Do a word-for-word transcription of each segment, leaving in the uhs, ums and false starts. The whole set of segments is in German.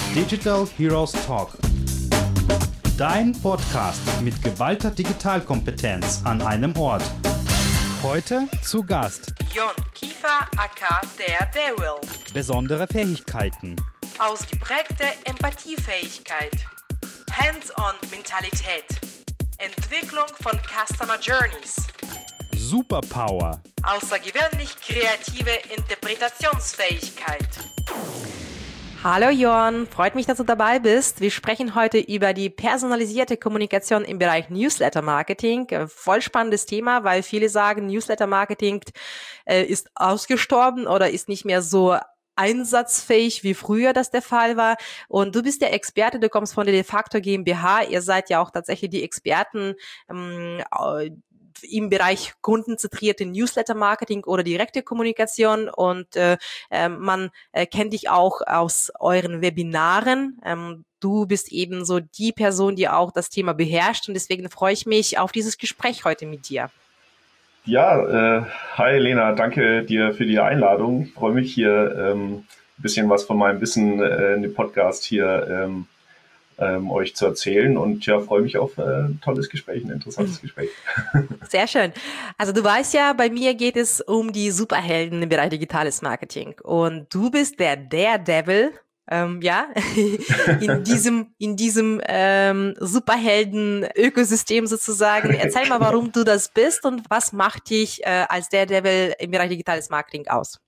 Digital Heroes Talk. Dein Podcast mit geballter Digitalkompetenz an einem Ort. Heute zu Gast Jon Kiefer aka der Daryl. Besondere Fähigkeiten. Ausgeprägte Empathiefähigkeit. Hands-on-Mentalität. Entwicklung von Customer Journeys. Superpower. Außergewöhnlich kreative Interpretationsfähigkeit. Hallo Jon, freut mich, dass du dabei bist. Wir sprechen heute über die personalisierte Kommunikation im Bereich Newsletter-Marketing. Voll spannendes Thema, weil viele sagen, Newsletter-Marketing äh, ist ausgestorben oder ist nicht mehr so einsatzfähig, wie früher das der Fall war. Und du bist der Experte, du kommst von der Defacto GmbH. Ihr seid ja auch tatsächlich die Experten ähm, im Bereich kundenzentrierte Newsletter-Marketing oder direkte Kommunikation. Und äh, äh, man äh, kennt dich auch aus euren Webinaren. Ähm, du bist eben so die Person, die auch das Thema beherrscht. Und deswegen freue ich mich auf dieses Gespräch heute mit dir. Ja, äh, hi Lena, danke dir für die Einladung. Ich freue mich hier ähm, ein bisschen was von meinem Wissen äh, in dem Podcast hier ähm, ähm, euch zu erzählen und ja, freue mich auf äh, ein tolles Gespräch, ein interessantes Gespräch. Sehr schön. Also du weißt ja, bei mir geht es um die Superhelden im Bereich digitales Marketing und du bist der Daredevil. Ähm, ja, in diesem, in diesem ähm, Superhelden-Ökosystem sozusagen. Erzähl mal, warum du das bist und was macht dich äh, als Daredevil im Bereich digitales Marketing aus?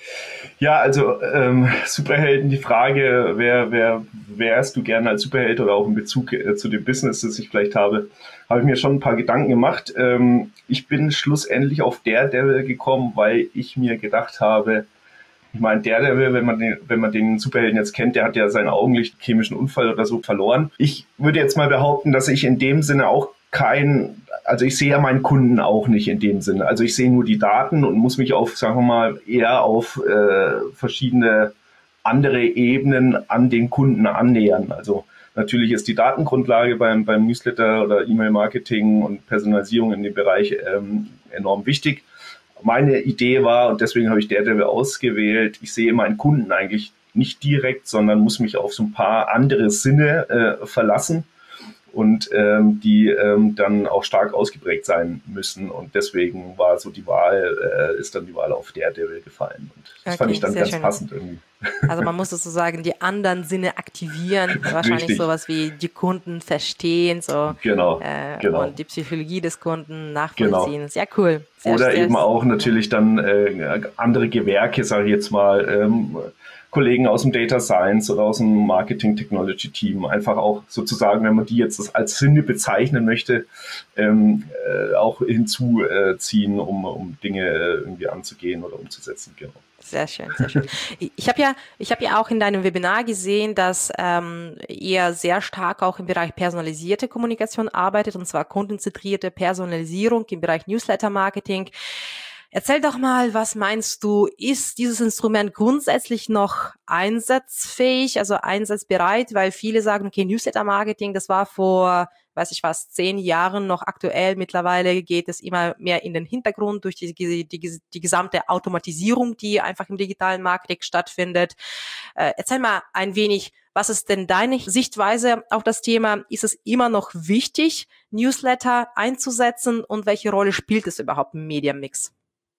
Ja, also ähm, Superhelden, die Frage, wer, wer wärst du gerne als Superheld oder auch in Bezug äh, zu dem Business, das ich vielleicht habe, habe ich mir schon ein paar Gedanken gemacht. Ähm, ich bin schlussendlich auf Daredevil gekommen, weil ich mir gedacht habe, ich meine, Daredevil, wenn man den, wenn man den Superhelden jetzt kennt, der hat ja seinen Augenlicht chemischen Unfall oder so verloren. Ich würde jetzt mal behaupten, dass ich in dem Sinne auch kein, also ich sehe ja meinen Kunden auch nicht in dem Sinne. Also ich sehe nur die Daten und muss mich auf, sagen wir mal, eher auf äh, verschiedene andere Ebenen an den Kunden annähern. Also natürlich ist die Datengrundlage beim, beim Newsletter oder E-Mail-Marketing und Personalisierung in dem Bereich ähm, enorm wichtig. Meine Idee war, und deswegen habe ich Daredevil ausgewählt, ich sehe meinen Kunden eigentlich nicht direkt, sondern muss mich auf so ein paar andere Sinne äh, verlassen und ähm, die ähm, dann auch stark ausgeprägt sein müssen. Und deswegen war so die Wahl, äh, ist dann die Wahl auf Daredevil gefallen. Und das okay, fand ich dann ganz schön passend irgendwie. Also man muss sozusagen die anderen Sinne aktivieren, wahrscheinlich Richtig. Sowas wie die Kunden verstehen, so genau, äh, genau. und die Psychologie des Kunden nachvollziehen. Genau. Sehr cool. Sehr Oder sehr eben auch natürlich dann äh, andere Gewerke, sage ich jetzt mal, ähm, Kollegen aus dem Data Science oder aus dem Marketing Technology Team, einfach auch sozusagen, wenn man die jetzt als Sinne bezeichnen möchte, ähm, äh, auch hinzuziehen, um, um Dinge irgendwie anzugehen oder umzusetzen. Genau. Sehr schön, sehr schön. Ich habe ja, ich habe ja auch in deinem Webinar gesehen, dass ähm, ihr sehr stark auch im Bereich personalisierte Kommunikation arbeitet, und zwar kundenzentrierte Personalisierung im Bereich Newsletter-Marketing. Erzähl doch mal, was meinst du, ist dieses Instrument grundsätzlich noch einsatzfähig, also einsatzbereit? Weil viele sagen, okay, Newsletter-Marketing, das war vor, weiß ich was, zehn Jahren noch aktuell. Mittlerweile geht es immer mehr in den Hintergrund durch die, die, die, die gesamte Automatisierung, die einfach im digitalen Marketing stattfindet. Äh, erzähl mal ein wenig, was ist denn deine Sichtweise auf das Thema? Ist es immer noch wichtig, Newsletter einzusetzen, und welche Rolle spielt es überhaupt im Media-Mix?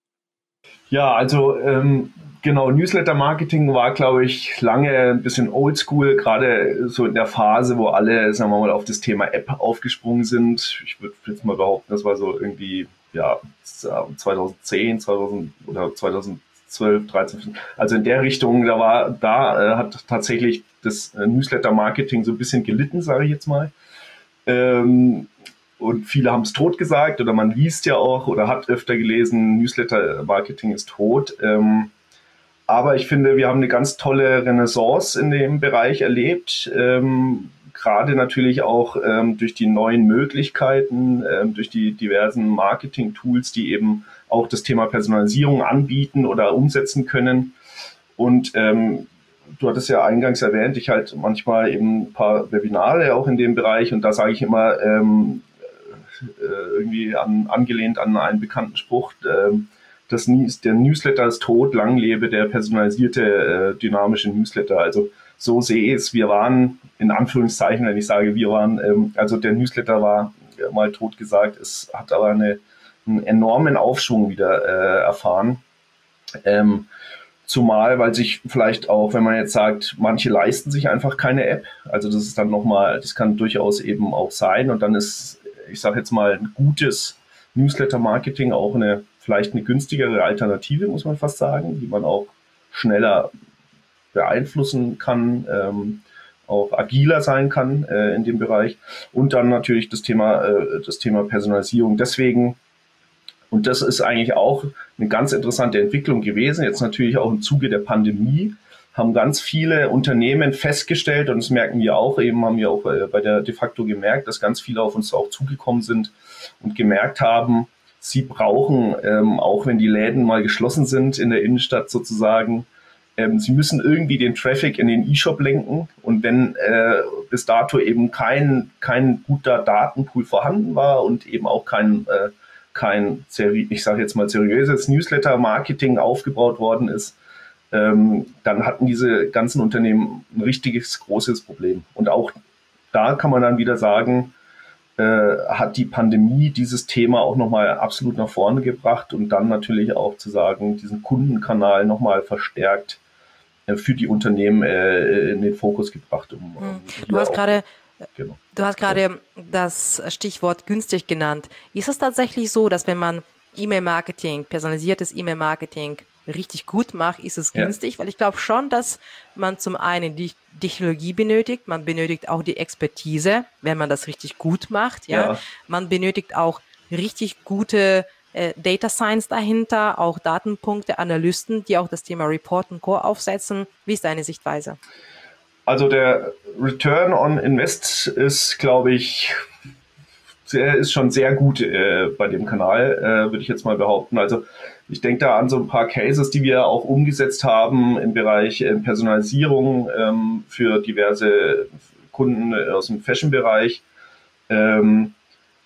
Ja, also ähm, genau, Newsletter-Marketing war, glaube ich, lange ein bisschen oldschool, gerade so in der Phase, wo alle, sagen wir mal, auf das Thema App aufgesprungen sind. Ich würde jetzt mal behaupten, das war so irgendwie ja zweitausendzehn, zweitausend oder zweitausendzwölf, dreizehn, also in der Richtung, da war, da äh, hat tatsächlich das äh, Newsletter-Marketing so ein bisschen gelitten, sage ich jetzt mal. Ähm, Und viele haben es tot gesagt, oder man liest ja auch oder hat öfter gelesen, Newsletter-Marketing ist tot. Ähm, aber ich finde, wir haben eine ganz tolle Renaissance in dem Bereich erlebt. Ähm, gerade natürlich auch ähm, durch die neuen Möglichkeiten, ähm, durch die diversen Marketing-Tools, die eben auch das Thema Personalisierung anbieten oder umsetzen können. Und ähm, du hattest ja eingangs erwähnt, ich halte manchmal eben ein paar Webinare auch in dem Bereich, und da sage ich immer, ähm, irgendwie an, angelehnt an einen bekannten Spruch, äh, das, der Newsletter ist tot, lang lebe der personalisierte, äh, dynamische Newsletter. Also so sehe ich es. Wir waren, in Anführungszeichen, wenn ich sage, wir waren, ähm, also der Newsletter war äh, mal tot gesagt, es hat aber eine, einen enormen Aufschwung wieder äh, erfahren. Ähm, Zumal, weil sich vielleicht auch, wenn man jetzt sagt, manche leisten sich einfach keine App. Also das ist dann nochmal, das kann durchaus eben auch sein. Und dann ist, ich sage jetzt mal, ein gutes Newsletter-Marketing auch eine, vielleicht eine günstigere Alternative, muss man fast sagen, die man auch schneller beeinflussen kann, ähm, auch agiler sein kann äh, in dem Bereich. Und dann natürlich das Thema, äh, das Thema Personalisierung. Deswegen, und das ist eigentlich auch eine ganz interessante Entwicklung gewesen. Jetzt natürlich auch im Zuge der Pandemie haben ganz viele Unternehmen festgestellt, und das merken wir auch, eben haben wir auch bei der de facto gemerkt, dass ganz viele auf uns auch zugekommen sind und gemerkt haben, sie brauchen, ähm, auch wenn die Läden mal geschlossen sind in der Innenstadt sozusagen, ähm, sie müssen irgendwie den Traffic in den E-Shop lenken. Und wenn äh, bis dato eben kein, kein guter Datenpool vorhanden war und eben auch kein äh, kein, ich sage jetzt mal, seriöses Newsletter-Marketing aufgebaut worden ist, ähm, dann hatten diese ganzen Unternehmen ein richtiges, großes Problem. Und auch da kann man dann wieder sagen, äh, hat die Pandemie dieses Thema auch nochmal absolut nach vorne gebracht und dann natürlich auch zu sagen, diesen Kundenkanal nochmal verstärkt äh, für die Unternehmen äh, in den Fokus gebracht. Um, um du hast gerade Genau. Du hast gerade das Stichwort günstig genannt. Ist es tatsächlich so, dass wenn man E-Mail-Marketing, personalisiertes E-Mail-Marketing richtig gut macht, ist es günstig? Ja. Weil ich glaube schon, dass man zum einen die Technologie benötigt, man benötigt auch die Expertise, wenn man das richtig gut macht. Ja, ja. Man benötigt auch richtig gute äh, Data Science dahinter, auch Datenpunkte, Analysten, die auch das Thema Report und Co. aufsetzen. Wie ist deine Sichtweise? Also der Return on Invest ist, glaube ich, sehr, ist schon sehr gut äh, bei dem Kanal, äh, würde ich jetzt mal behaupten. Also ich denke da an so ein paar Cases, die wir auch umgesetzt haben im Bereich äh, Personalisierung ähm, für diverse Kunden aus dem Fashion-Bereich. Ähm,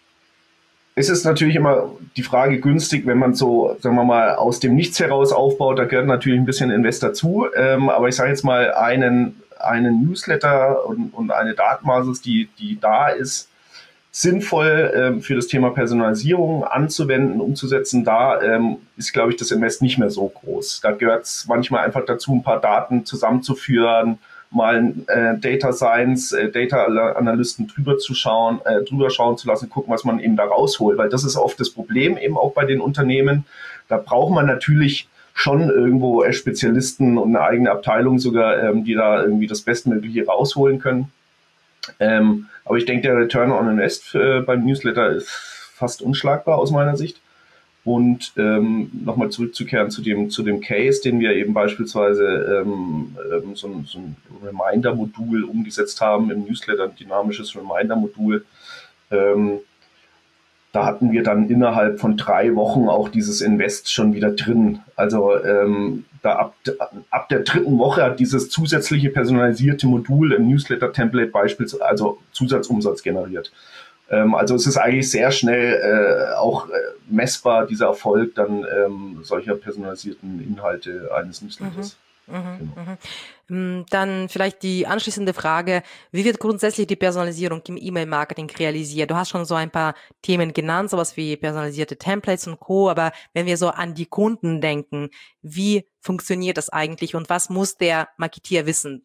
es ist natürlich immer die Frage günstig, wenn man so, sagen wir mal, aus dem Nichts heraus aufbaut. Da gehört natürlich ein bisschen Invest dazu. Ähm, aber ich sage jetzt mal, einen einen Newsletter und, und eine Datenbasis, die, die da ist, sinnvoll ähm, für das Thema Personalisierung anzuwenden, umzusetzen, da ähm, ist, glaube ich, das Invest nicht mehr so groß. Da gehört es manchmal einfach dazu, ein paar Daten zusammenzuführen, mal äh, Data Science, äh, Data Analysten drüber zu schauen, äh, drüber schauen zu lassen, gucken, was man eben da rausholt, weil das ist oft das Problem eben auch bei den Unternehmen. Da braucht man natürlich schon irgendwo Spezialisten und eine eigene Abteilung sogar, ähm, die da irgendwie das Bestmögliche rausholen können. Ähm, aber ich denke, der Return on Invest äh, beim Newsletter ist fast unschlagbar aus meiner Sicht. Und ähm, nochmal zurückzukehren zu dem, zu dem Case, den wir eben beispielsweise ähm, ähm, so, ein, so ein Reminder-Modul umgesetzt haben im Newsletter, ein dynamisches Reminder-Modul. Ähm, Da hatten wir dann innerhalb von drei Wochen auch dieses Invest schon wieder drin. Also ähm, da ab, ab der dritten Woche hat dieses zusätzliche personalisierte Modul im Newsletter-Template beispielsweise also Zusatzumsatz generiert. Ähm, also es ist eigentlich sehr schnell äh, auch äh, messbar, dieser Erfolg dann ähm, solcher personalisierten Inhalte eines Newsletters. Mhm. Mhm, genau. mhm. Dann vielleicht die anschließende Frage, wie wird grundsätzlich die Personalisierung im E-Mail-Marketing realisiert? Du hast schon so ein paar Themen genannt, sowas wie personalisierte Templates und Co., aber wenn wir so an die Kunden denken, wie funktioniert das eigentlich und was muss der Marketeer wissen?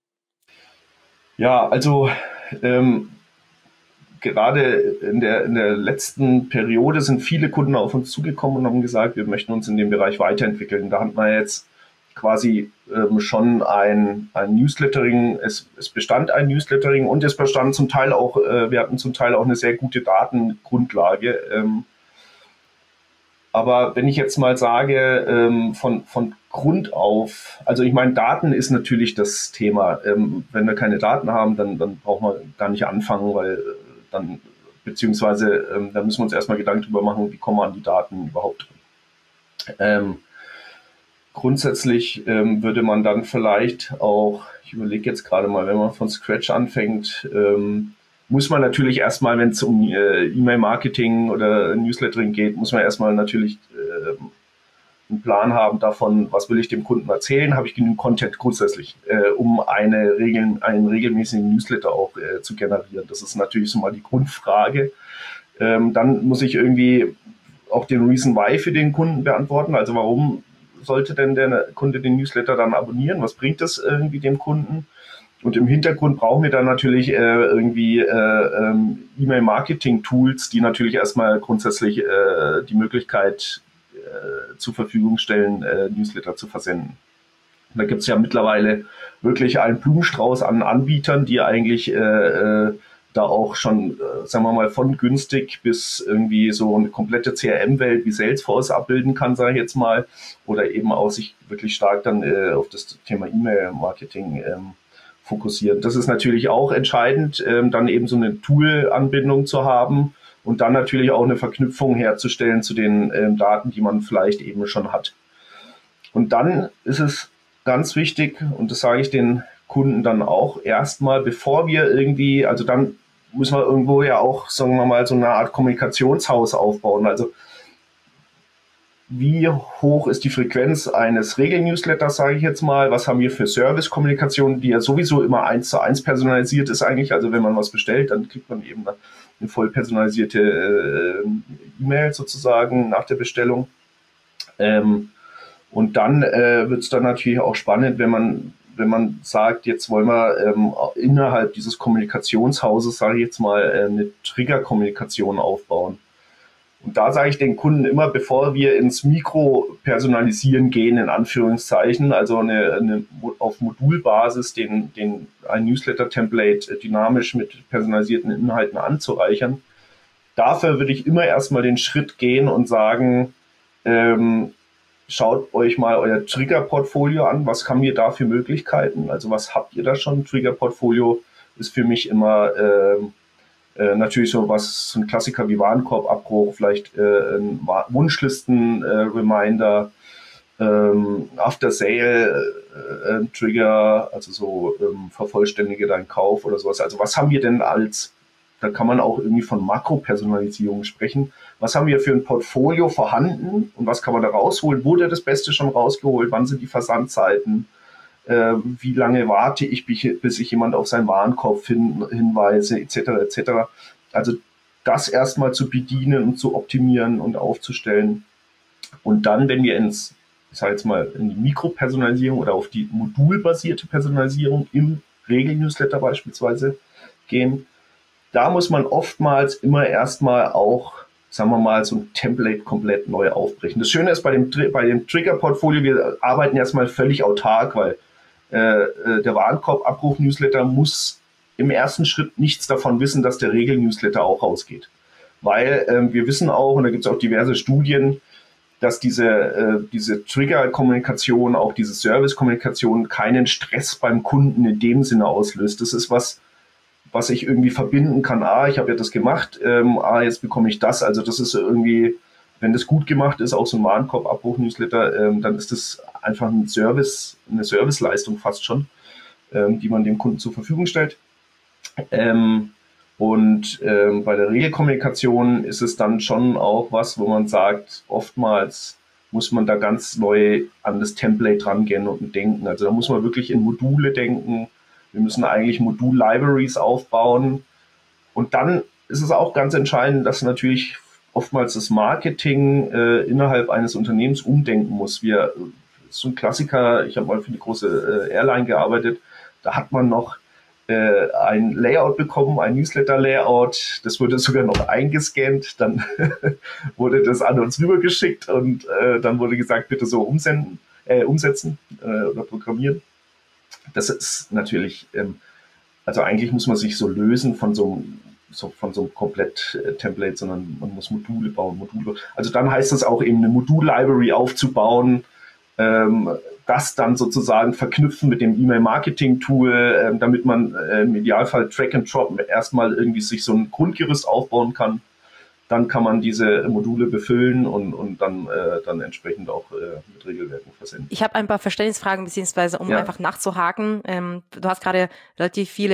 Ja, also ähm, gerade in der, in der letzten Periode sind viele Kunden auf uns zugekommen und haben gesagt, wir möchten uns in dem Bereich weiterentwickeln. Da hatten wir jetzt quasi ähm, schon ein, ein Newslettering, es, es bestand ein Newslettering und es bestand zum Teil auch, äh, wir hatten zum Teil auch eine sehr gute Datengrundlage. Ähm, aber wenn ich jetzt mal sage, ähm, von, von Grund auf, also ich meine, Daten ist natürlich das Thema. Ähm, wenn wir keine Daten haben, dann, dann brauchen wir gar nicht anfangen, weil dann, beziehungsweise ähm, da müssen wir uns erstmal Gedanken drüber machen, wie kommen wir an die Daten überhaupt drin. Ähm, Grundsätzlich ähm, würde man dann vielleicht auch, ich überlege jetzt gerade mal, wenn man von Scratch anfängt, ähm, muss man natürlich erstmal, wenn es um äh, E-Mail-Marketing oder Newslettering geht, muss man erstmal natürlich äh, einen Plan haben davon, was will ich dem Kunden erzählen, habe ich genügend Content grundsätzlich, äh, um eine Regel, einen regelmäßigen Newsletter auch äh, zu generieren. Das ist natürlich so mal die Grundfrage. Ähm, dann muss ich irgendwie auch den Reason Why für den Kunden beantworten. Also warum sollte denn der Kunde den Newsletter dann abonnieren? Was bringt das irgendwie dem Kunden? Und im Hintergrund brauchen wir dann natürlich äh, irgendwie äh, ähm, E-Mail-Marketing-Tools, die natürlich erstmal grundsätzlich äh, die Möglichkeit äh, zur Verfügung stellen, äh, Newsletter zu versenden. Und da gibt es ja mittlerweile wirklich einen Blumenstrauß an Anbietern, die eigentlich äh, äh, da auch schon, äh, sagen wir mal, von günstig bis irgendwie so eine komplette C R M-Welt wie Salesforce abbilden kann, sage ich jetzt mal, oder eben auch sich wirklich stark dann äh, auf das Thema E-Mail-Marketing ähm, fokussieren. Das ist natürlich auch entscheidend, ähm, dann eben so eine Tool-Anbindung zu haben und dann natürlich auch eine Verknüpfung herzustellen zu den ähm, Daten, die man vielleicht eben schon hat. Und dann ist es ganz wichtig, und das sage ich den Kunden dann auch erstmal, bevor wir irgendwie, also dann müssen wir irgendwo ja auch, sagen wir mal, so eine Art Kommunikationshaus aufbauen. Also wie hoch ist die Frequenz eines Regel-Newsletters, sage ich jetzt mal? Was haben wir für Service-Kommunikation, die ja sowieso immer eins zu eins personalisiert ist eigentlich? Also wenn man was bestellt, dann kriegt man eben eine voll personalisierte äh, E-Mail sozusagen nach der Bestellung. Ähm, und dann äh, wird es dann natürlich auch spannend, wenn man wenn man sagt, jetzt wollen wir ähm, innerhalb dieses Kommunikationshauses, sage ich jetzt mal, äh, eine Trigger-Kommunikation aufbauen. Und da sage ich den Kunden immer, bevor wir ins Mikro-Personalisieren gehen, in Anführungszeichen, also eine, eine auf Modulbasis den, den ein Newsletter-Template dynamisch mit personalisierten Inhalten anzureichern, dafür würde ich immer erstmal den Schritt gehen und sagen, ähm, schaut euch mal euer Trigger-Portfolio an, was haben wir da für Möglichkeiten, also was habt ihr da schon? Trigger-Portfolio ist für mich immer ähm, Äh, natürlich so was, so ein Klassiker wie Warenkorbabbruch, vielleicht äh, ein Wunschlisten-Reminder, äh, ähm, After-Sale-Trigger, äh, also so ähm, vervollständige deinen Kauf oder sowas. Also was haben wir denn als, da kann man auch irgendwie von Makro-Personalisierung sprechen, was haben wir für ein Portfolio vorhanden und was kann man da rausholen? Wurde das Beste schon rausgeholt? Wann sind die Versandzeiten? Äh, wie lange warte ich, bis ich jemand auf seinen Warenkorb hin, hinweise, et cetera et cetera. Also das erstmal zu bedienen und zu optimieren und aufzustellen. Und dann, wenn wir ins, ich sage jetzt mal, in die Mikropersonalisierung oder auf die modulbasierte Personalisierung im Regel-Newsletter beispielsweise gehen, da muss man oftmals immer erstmal auch, sagen wir mal, so ein Template komplett neu aufbrechen. Das Schöne ist bei dem, bei dem Trigger-Portfolio, wir arbeiten erstmal völlig autark, weil äh, der Warenkorbabbruch-Newsletter muss im ersten Schritt nichts davon wissen, dass der Regel-Newsletter auch rausgeht. Weil äh, wir wissen auch, und da gibt es auch diverse Studien, dass diese, äh, diese Trigger-Kommunikation, auch diese Service-Kommunikation keinen Stress beim Kunden in dem Sinne auslöst. Das ist was, was ich irgendwie verbinden kann. Ah, ich habe ja das gemacht, ähm, ah, jetzt bekomme ich das. Also das ist irgendwie, wenn das gut gemacht ist, auch so ein Warenkorbabbruch-Newsletter, ähm, dann ist das einfach ein Service, eine Serviceleistung fast schon, ähm, die man dem Kunden zur Verfügung stellt. Ähm, und ähm, bei der Regelkommunikation ist es dann schon auch was, wo man sagt, oftmals muss man da ganz neu an das Template rangehen und denken. Also da muss man wirklich in Module denken. Wir müssen eigentlich Modul-Libraries aufbauen. Und dann ist es auch ganz entscheidend, dass natürlich oftmals das Marketing äh, innerhalb eines Unternehmens umdenken muss. Wir, so ein Klassiker, ich habe mal für die große äh, Airline gearbeitet, da hat man noch äh, ein Layout bekommen, ein Newsletter-Layout, das wurde sogar noch eingescannt, dann wurde das an uns rübergeschickt und äh, dann wurde gesagt, bitte so umsenden, äh, umsetzen äh, oder programmieren. Das ist natürlich, ähm, also eigentlich muss man sich so lösen von so einem so, von so einem Komplett-Template, sondern man muss Module bauen, Module. Also dann heißt es auch eben eine Modul-Library aufzubauen, ähm, das dann sozusagen verknüpfen mit dem E-Mail-Marketing-Tool, äh, damit man äh, im Idealfall Track and Drop erstmal irgendwie sich so ein Grundgerüst aufbauen kann. Dann kann man diese Module befüllen und, und dann, äh, dann entsprechend auch äh, mit Regelwerken versenden. Ich habe ein paar Verständnisfragen, beziehungsweise um ja. einfach nachzuhaken. Ähm, du hast gerade relativ viele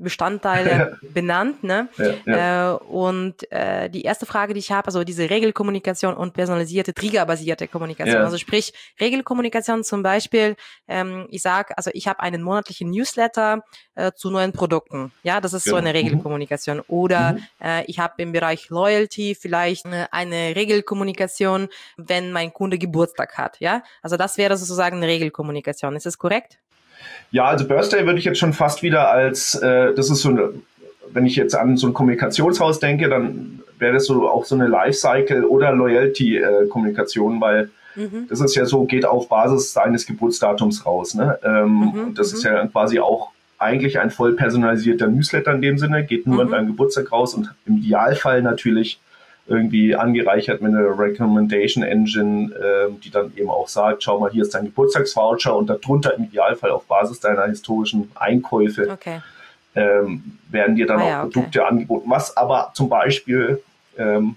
Bestandteile benannt. Ne? Ja, ja. Äh, und äh, die erste Frage, die ich habe, also diese Regelkommunikation und personalisierte, triggerbasierte Kommunikation. Ja. Also sprich, Regelkommunikation zum Beispiel, ähm, ich sage, also ich habe einen monatlichen Newsletter äh, zu neuen Produkten. Ja, das ist Genau. so eine Regelkommunikation. Mhm. Oder mhm. äh, ich habe im Bereich Loyalty vielleicht äh, eine Regelkommunikation, wenn mein Kunde Geburtstag hat. Ja, also das wäre sozusagen eine Regelkommunikation. Ist das korrekt? Ja, also Birthday würde ich jetzt schon fast wieder als, äh, das ist so eine, wenn ich jetzt an so ein Kommunikationshaus denke, dann wäre das so auch so eine Lifecycle- oder Loyalty-Kommunikation, weil mhm. das ist ja so, geht auf Basis seines Geburtsdatums raus. Ne? Ähm, mhm, und das mhm. ist ja quasi auch eigentlich ein voll personalisierter Newsletter in dem Sinne, geht nur mhm. an deinem Geburtstag raus und im Idealfall natürlich irgendwie angereichert mit einer Recommendation Engine, äh, die dann eben auch sagt, schau mal, hier ist dein Geburtstagsvoucher und darunter im Idealfall auf Basis deiner historischen Einkäufe okay. ähm, werden dir dann ah, auch ja, Produkte okay. angeboten, was aber zum Beispiel ähm,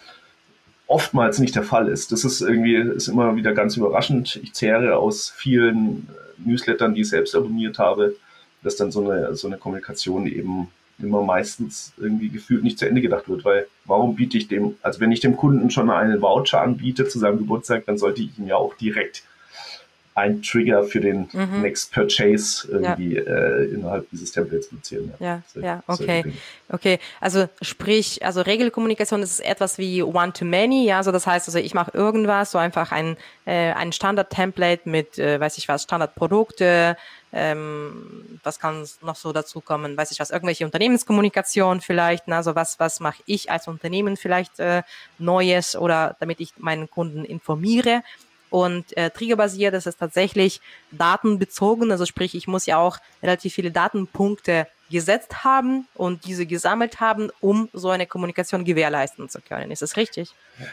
oftmals nicht der Fall ist. Das ist irgendwie ist immer wieder ganz überraschend. Ich zehre aus vielen Newslettern, die ich selbst abonniert habe, dass dann so eine, so eine Kommunikation eben immer meistens irgendwie gefühlt nicht zu Ende gedacht wird, weil warum biete ich dem, also wenn ich dem Kunden schon einen Voucher anbiete zu seinem Geburtstag, dann sollte ich ihm ja auch direkt einen Trigger für den mhm. Next Purchase irgendwie ja. äh, innerhalb dieses Templates platzieren. Ja, ja, so, ja okay. So okay, also sprich, also Regelkommunikation ist etwas wie One-to-Many, ja, also das heißt, also ich mache irgendwas, so einfach ein, äh, ein Standard-Template mit, äh, weiß ich was, Standardprodukte, Ähm, was kann noch so dazu kommen? Weiß ich was, irgendwelche Unternehmenskommunikation vielleicht, ne? Also was, was mache ich als Unternehmen vielleicht äh, Neues oder damit ich meinen Kunden informiere? Und äh, triggerbasiert, das ist tatsächlich datenbezogen, also sprich, ich muss ja auch relativ viele Datenpunkte gesetzt haben und diese gesammelt haben, um so eine Kommunikation gewährleisten zu können. Ist das richtig?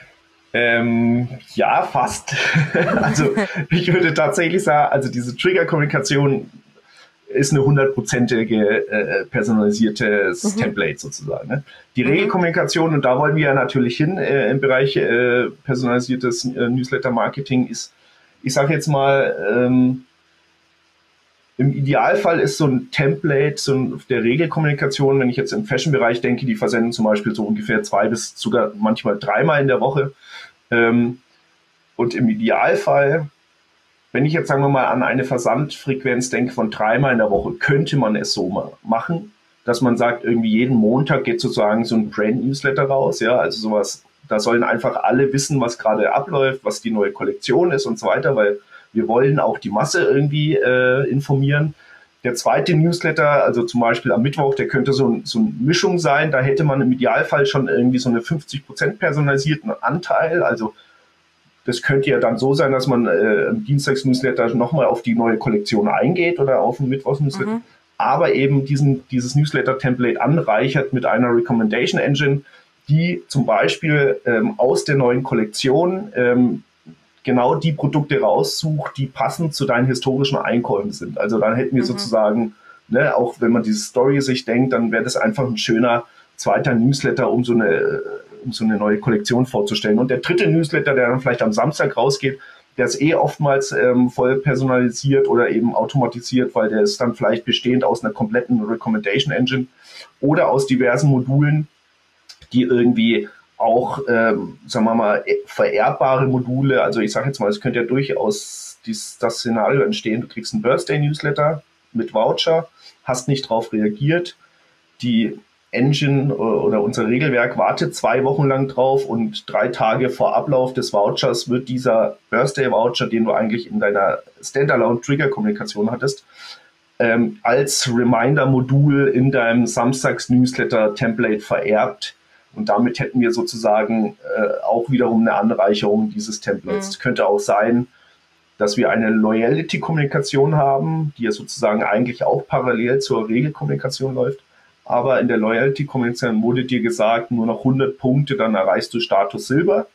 Ähm, ja, fast. Also ich würde tatsächlich sagen, also diese Trigger-Kommunikation ist eine hundertprozentige äh, personalisiertes mhm. Template sozusagen. Ne? Die mhm. Regelkommunikation, und da wollen wir ja natürlich hin äh, im Bereich äh, personalisiertes äh, Newsletter-Marketing, ist, ich sage jetzt mal, ähm, im Idealfall ist so ein Template so ein, der Regelkommunikation, wenn ich jetzt im Fashion-Bereich denke, die versenden zum Beispiel so ungefähr zwei bis sogar manchmal dreimal in der Woche. Ähm, und im Idealfall, wenn ich jetzt sagen wir mal an eine Versandfrequenz denke von dreimal in der Woche, könnte man es so mal machen, dass man sagt, irgendwie jeden Montag geht sozusagen so ein Brand-Newsletter raus, ja, also sowas, da sollen einfach alle wissen, was gerade abläuft, was die neue Kollektion ist und so weiter, weil wir wollen auch die Masse irgendwie äh, informieren. Der zweite Newsletter, also zum Beispiel am Mittwoch, der könnte so, so eine Mischung sein. Da hätte man im Idealfall schon irgendwie so eine fünfzig Prozent personalisierten Anteil. Also das könnte ja dann so sein, dass man äh, im Dienstags-Newsletter nochmal auf die neue Kollektion eingeht oder auf den Mittwochs-Newsletter. Mhm. Aber eben diesen, dieses Newsletter-Template anreichert mit einer Recommendation Engine, die zum Beispiel ähm, aus der neuen Kollektion ähm, genau die Produkte raussucht, die passend zu deinen historischen Einkäufen sind. Also dann hätten wir mhm. sozusagen, ne, auch wenn man diese Story sich denkt, dann wäre das einfach ein schöner zweiter Newsletter, um so eine, um so eine neue Kollektion vorzustellen. Und der dritte Newsletter, der dann vielleicht am Samstag rausgeht, der ist eh oftmals ähm, voll personalisiert oder eben automatisiert, weil der ist dann vielleicht bestehend aus einer kompletten Recommendation Engine oder aus diversen Modulen, die irgendwie auch, ähm, sagen wir mal, vererbbare Module, also ich sage jetzt mal, es könnte ja durchaus dies, das Szenario entstehen, du kriegst einen Birthday-Newsletter mit Voucher, hast nicht drauf reagiert, die Engine oder unser Regelwerk wartet zwei Wochen lang drauf und drei Tage vor Ablauf des Vouchers wird dieser Birthday-Voucher, den du eigentlich in deiner Standalone-Trigger-Kommunikation hattest, ähm, als Reminder-Modul in deinem Samstags-Newsletter-Template vererbt. Und damit hätten wir sozusagen äh, auch wiederum eine Anreicherung dieses Templates. Es mhm. könnte auch sein, dass wir eine Loyalty-Kommunikation haben, die ja sozusagen eigentlich auch parallel zur Regelkommunikation läuft. Aber in der Loyalty-Kommunikation wurde dir gesagt, nur noch hundert Punkte, dann erreichst du Status Silber.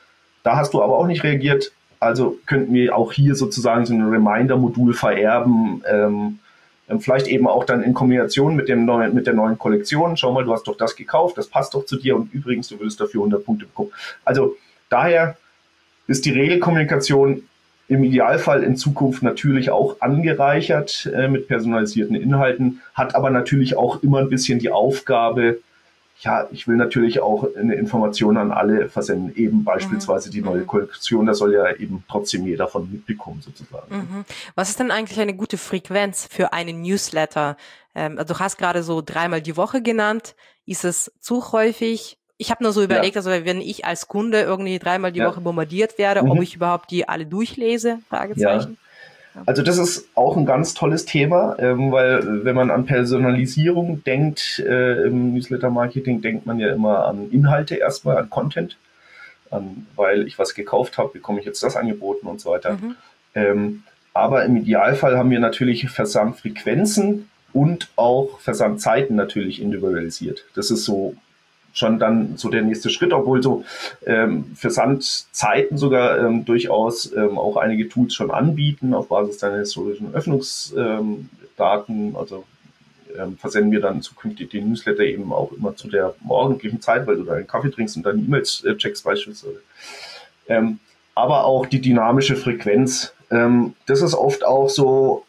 Da hast du aber auch nicht reagiert. Also könnten wir auch hier sozusagen so ein Reminder-Modul vererben, ähm, vielleicht eben auch dann in Kombination mit dem neuen, mit der neuen Kollektion. Schau mal, du hast doch das gekauft, das passt doch zu dir und übrigens, du würdest dafür hundert Punkte bekommen. Also daher ist die Regelkommunikation im Idealfall in Zukunft natürlich auch angereichert äh, mit personalisierten Inhalten, hat aber natürlich auch immer ein bisschen die Aufgabe, ja, ich will natürlich auch eine Information an alle versenden, eben beispielsweise die neue Kollektion, da soll ja eben trotzdem jeder von mitbekommen sozusagen. Mhm. Was ist denn eigentlich eine gute Frequenz für einen Newsletter? Ähm, also du hast gerade so dreimal die Woche genannt. Ist es zu häufig? Ich habe nur so überlegt, ja. also wenn ich als Kunde irgendwie dreimal die ja. Woche bombardiert werde, mhm. ob ich überhaupt die alle durchlese? Fragezeichen. Ja. Also das ist auch ein ganz tolles Thema, ähm, weil wenn man an Personalisierung denkt, äh, im Newsletter-Marketing, denkt man ja immer an Inhalte erstmal, an Content, an, weil ich was gekauft habe, bekomme ich jetzt das angeboten und so weiter. Mhm. Ähm, aber im Idealfall haben wir natürlich Versandfrequenzen und auch Versandzeiten natürlich individualisiert. Das ist so schon dann so der nächste Schritt, obwohl so ähm, Versandzeiten sogar ähm, durchaus ähm, auch einige Tools schon anbieten auf Basis deiner historischen Öffnungsdaten. Ähm, also ähm, versenden wir dann zukünftig den Newsletter eben auch immer zu der morgendlichen Zeit, weil du deinen Kaffee trinkst und deine E-Mails äh, checkst beispielsweise. Ähm, aber auch die dynamische Frequenz. Ähm, das ist oft auch so,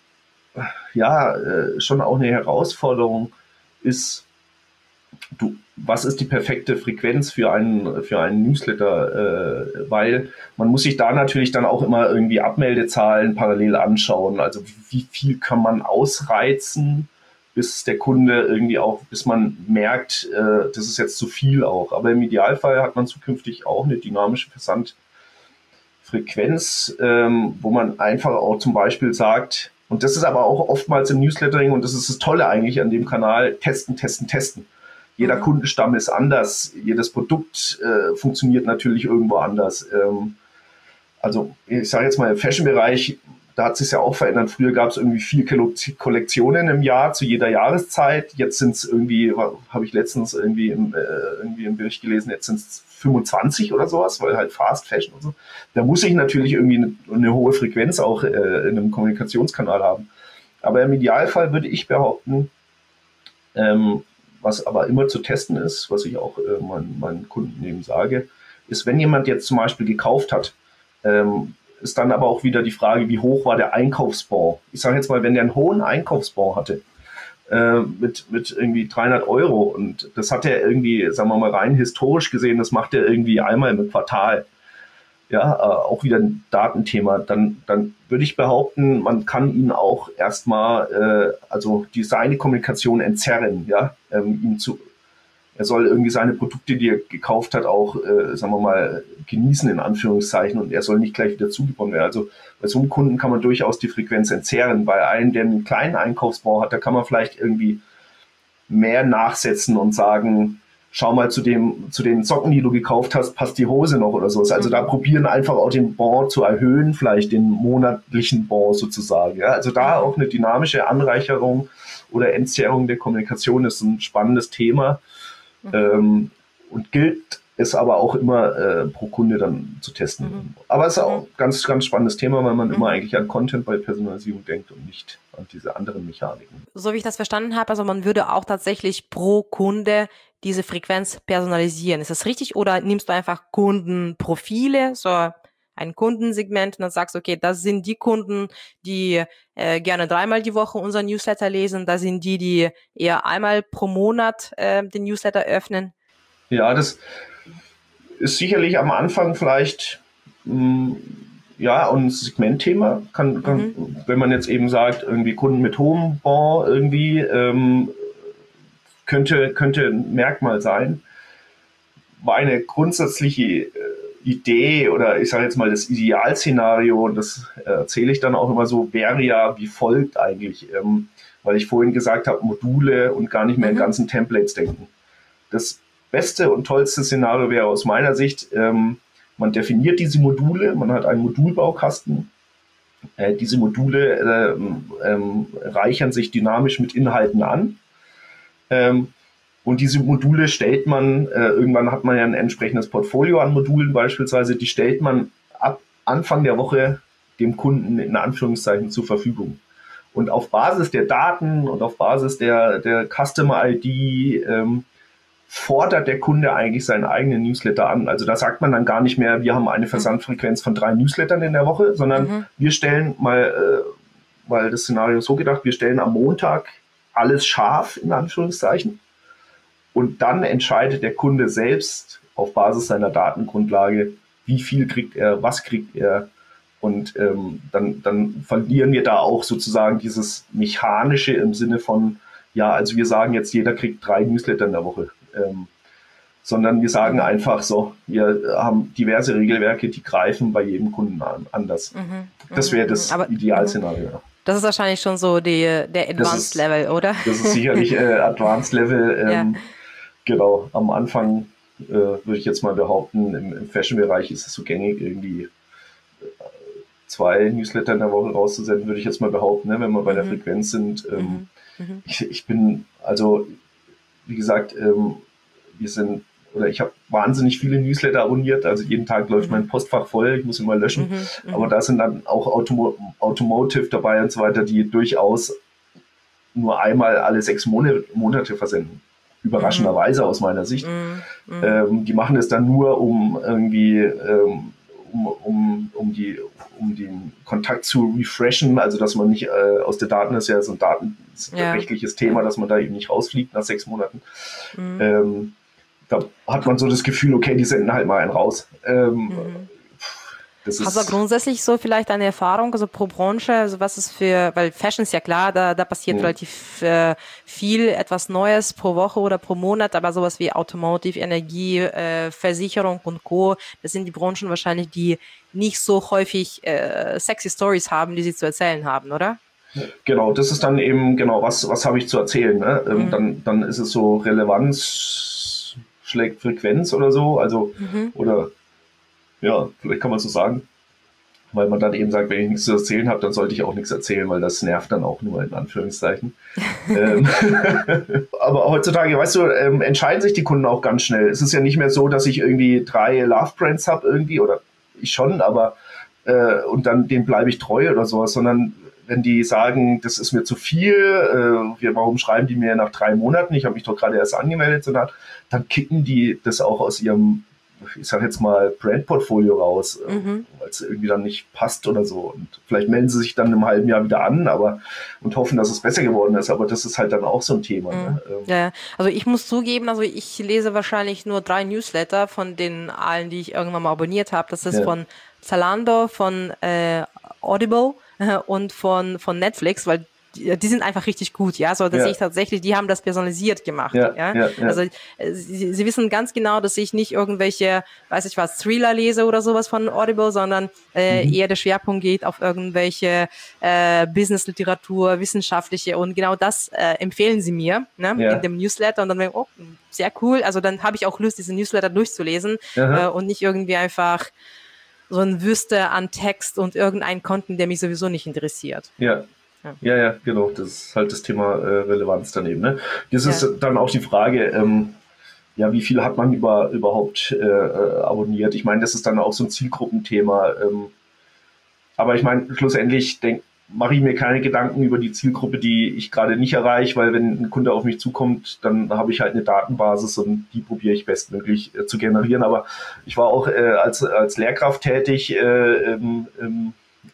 ja, äh, schon auch eine Herausforderung ist, Du, was ist die perfekte Frequenz für einen, für einen Newsletter? Äh, weil man muss sich da natürlich dann auch immer irgendwie Abmeldezahlen parallel anschauen. Also wie, wie viel kann man ausreizen, bis der Kunde irgendwie auch, bis man merkt, äh, das ist jetzt zu viel auch. Aber im Idealfall hat man zukünftig auch eine dynamische Versandfrequenz, ähm, wo man einfach auch zum Beispiel sagt, und das ist aber auch oftmals im Newslettering, und das ist das Tolle eigentlich an dem Kanal, testen, testen, testen. Jeder Kundenstamm ist anders, jedes Produkt äh, funktioniert natürlich irgendwo anders. Ähm, also ich sage jetzt mal im Fashion-Bereich, da hat es sich ja auch verändert. Früher gab es irgendwie vier Kollektionen im Jahr zu jeder Jahreszeit. Jetzt sind es irgendwie, habe ich letztens irgendwie im, äh, irgendwie im Bericht gelesen, jetzt sind es fünfundzwanzig oder sowas, weil halt Fast Fashion und so. Da muss ich natürlich irgendwie eine, eine hohe Frequenz auch äh, in einem Kommunikationskanal haben. Aber im Idealfall würde ich behaupten, ähm, was aber immer zu testen ist, was ich auch äh, meinen, meinen Kunden eben sage, ist, wenn jemand jetzt zum Beispiel gekauft hat, ähm, ist dann aber auch wieder die Frage, wie hoch war der Einkaufsbon? Ich sage jetzt mal, wenn der einen hohen Einkaufsbon hatte, äh, mit, mit irgendwie dreihundert Euro, und das hat er irgendwie, sagen wir mal rein historisch gesehen, das macht er irgendwie einmal im Quartal, ja, äh, auch wieder ein Datenthema, dann, dann würde ich behaupten, man kann ihn auch erstmal, äh, also die seine Kommunikation entzerren, ja, ähm, ihm zu, er soll irgendwie seine Produkte, die er gekauft hat, auch, äh, sagen wir mal, genießen, in Anführungszeichen, und er soll nicht gleich wieder zugebaut werden. Also bei so einem Kunden kann man durchaus die Frequenz entzerren. Bei einem, der einen kleinen Einkaufsbon hat, da kann man vielleicht irgendwie mehr nachsetzen und sagen, schau mal zu dem, zu den Socken, die du gekauft hast, passt die Hose noch oder so. Also da probieren einfach auch den Bon zu erhöhen, vielleicht den monatlichen Bon sozusagen. Ja? Also da auch eine dynamische Anreicherung oder Entzerrung der Kommunikation ist ein spannendes Thema. Mhm. Ähm, und gilt es aber auch immer äh, pro Kunde dann zu testen. Mhm. Aber es ist auch ein ganz, ganz spannendes Thema, weil man mhm. immer eigentlich an Content bei Personalisierung denkt und nicht an diese anderen Mechaniken. So wie ich das verstanden habe, also man würde auch tatsächlich pro Kunde diese Frequenz personalisieren. Ist das richtig, oder nimmst du einfach Kundenprofile, so ein Kundensegment, und dann sagst du, okay, das sind die Kunden, die äh, gerne dreimal die Woche unser Newsletter lesen, das sind die, die eher einmal pro Monat äh, den Newsletter öffnen? Ja, das ist sicherlich am Anfang vielleicht mh, ja ein Segmentthema. Kann, kann, mhm. Wenn man jetzt eben sagt, irgendwie Kunden mit hohem Bon irgendwie ähm, könnte, könnte ein Merkmal sein. Meine grundsätzliche äh, Idee, oder ich sage jetzt mal das Idealszenario, und das erzähle ich dann auch immer so, wäre ja wie folgt eigentlich, ähm, weil ich vorhin gesagt habe, Module und gar nicht mehr in Mhm. ganzen Templates denken. Das beste und tollste Szenario wäre aus meiner Sicht, ähm, man definiert diese Module, man hat einen Modulbaukasten. Äh, diese Module ähm, ähm, reichern sich dynamisch mit Inhalten an. Ähm, und diese Module stellt man, äh, irgendwann hat man ja ein entsprechendes Portfolio an Modulen beispielsweise, die stellt man ab Anfang der Woche dem Kunden in Anführungszeichen zur Verfügung. Und auf Basis der Daten und auf Basis der, der Customer I D ähm, fordert der Kunde eigentlich seinen eigenen Newsletter an. Also da sagt man dann gar nicht mehr, wir haben eine Versandfrequenz von drei Newslettern in der Woche, sondern mhm. wir stellen mal, äh, weil das Szenario so gedacht, wir stellen am Montag alles scharf, in Anführungszeichen. Und dann entscheidet der Kunde selbst auf Basis seiner Datengrundlage, wie viel kriegt er, was kriegt er. Und ähm, dann, dann verlieren wir da auch sozusagen dieses Mechanische im Sinne von, ja, also wir sagen jetzt, jeder kriegt drei Newsletter in der Woche. Ähm, sondern wir sagen einfach so, wir haben diverse Regelwerke, die greifen bei jedem Kunden an, anders. Mhm, das wäre das aber, Idealszenario. Mhm. Das ist wahrscheinlich schon so die, der Advanced ist, Level, oder? Das ist sicherlich äh, Advanced Level. Ähm, ja. Genau, am Anfang äh, würde ich jetzt mal behaupten, im, im Fashion-Bereich ist es so gängig, irgendwie äh, zwei Newsletter in der Woche rauszusenden, würde ich jetzt mal behaupten, ne, wenn wir bei der mhm. Frequenz sind. Ähm, mhm. ich, ich bin, also wie gesagt, ähm, wir sind, oder ich habe wahnsinnig viele Newsletter abonniert, also jeden Tag läuft mhm. mein Postfach voll, ich muss immer löschen, mhm. aber da sind dann auch Automo- Automotive dabei und so weiter, die durchaus nur einmal alle sechs Monate, Monate versenden. Überraschenderweise aus meiner Sicht. Mm, mm. Ähm, die machen es dann nur, um irgendwie ähm, um, um, um, die, um den Kontakt zu refreshen, also dass man nicht äh, aus der Daten, ist ja so ein datenrechtliches ja. Thema, dass man da eben nicht rausfliegt nach sechs Monaten. Mm. Ähm, da hat man so das Gefühl, okay, die senden halt mal einen raus. Ähm, mm. Das Hast du grundsätzlich so vielleicht eine Erfahrung, also pro Branche, also was ist für, weil Fashion ist ja klar, da, da passiert ja. relativ äh, viel, etwas Neues pro Woche oder pro Monat, aber sowas wie Automotive, Energie, äh, Versicherung und Co., das sind die Branchen wahrscheinlich, die nicht so häufig äh, sexy Stories haben, die sie zu erzählen haben, oder? Genau, das ist dann eben, genau, was, was habe ich zu erzählen, ne? Ähm, mhm. dann, dann ist es so Relevanz schlägt Frequenz oder so, also, mhm. oder ja, vielleicht kann man so sagen, weil man dann eben sagt, wenn ich nichts zu erzählen habe, dann sollte ich auch nichts erzählen, weil das nervt dann auch nur in Anführungszeichen. ähm, aber heutzutage, weißt du, ähm, entscheiden sich die Kunden auch ganz schnell. Es ist ja nicht mehr so, dass ich irgendwie drei Love-Brands habe irgendwie, oder ich schon, aber äh, und dann dem bleibe ich treu oder sowas, sondern wenn die sagen, das ist mir zu viel, äh, wir, warum schreiben die mir nach drei Monaten, ich habe mich doch gerade erst angemeldet, sondern dann kicken die das auch aus ihrem, ich sag jetzt mal, Brand-Portfolio raus, mhm. weil es irgendwie dann nicht passt oder so. Und vielleicht melden sie sich dann im halben Jahr wieder an, aber und hoffen, dass es besser geworden ist. Aber das ist halt dann auch so ein Thema. Mhm. Ne? Ja, also ich muss zugeben, also ich lese wahrscheinlich nur drei Newsletter von den allen, die ich irgendwann mal abonniert habe. Das ist ja. von Zalando, von äh, Audible äh, und von von Netflix, weil die sind einfach richtig gut, ja, so dass ja. ich tatsächlich, die haben das personalisiert gemacht, ja, ja? ja, ja. Also sie, sie wissen ganz genau, dass ich nicht irgendwelche, weiß ich was, Thriller lese oder sowas von Audible, sondern äh, mhm. eher der Schwerpunkt geht auf irgendwelche äh, Business-Literatur, wissenschaftliche und genau das äh, empfehlen sie mir, ne, ja. in dem Newsletter und dann denke ich, oh, sehr cool, also dann habe ich auch Lust, diese Newsletter durchzulesen äh, und nicht irgendwie einfach so eine Wüste an Text und irgendeinen Content, der mich sowieso nicht interessiert. Ja. Ja. ja, ja, genau. Das ist halt das Thema äh, Relevanz daneben. Ne? Das ja. ist dann auch die Frage, ähm, ja, wie viel hat man über, überhaupt äh, abonniert? Ich meine, das ist dann auch so ein Zielgruppenthema. Ähm, aber ich meine, schlussendlich mache ich mir keine Gedanken über die Zielgruppe, die ich gerade nicht erreiche, weil wenn ein Kunde auf mich zukommt, dann habe ich halt eine Datenbasis und die probiere ich bestmöglich äh, zu generieren. Aber ich war auch äh, als, als Lehrkraft tätig äh, im, im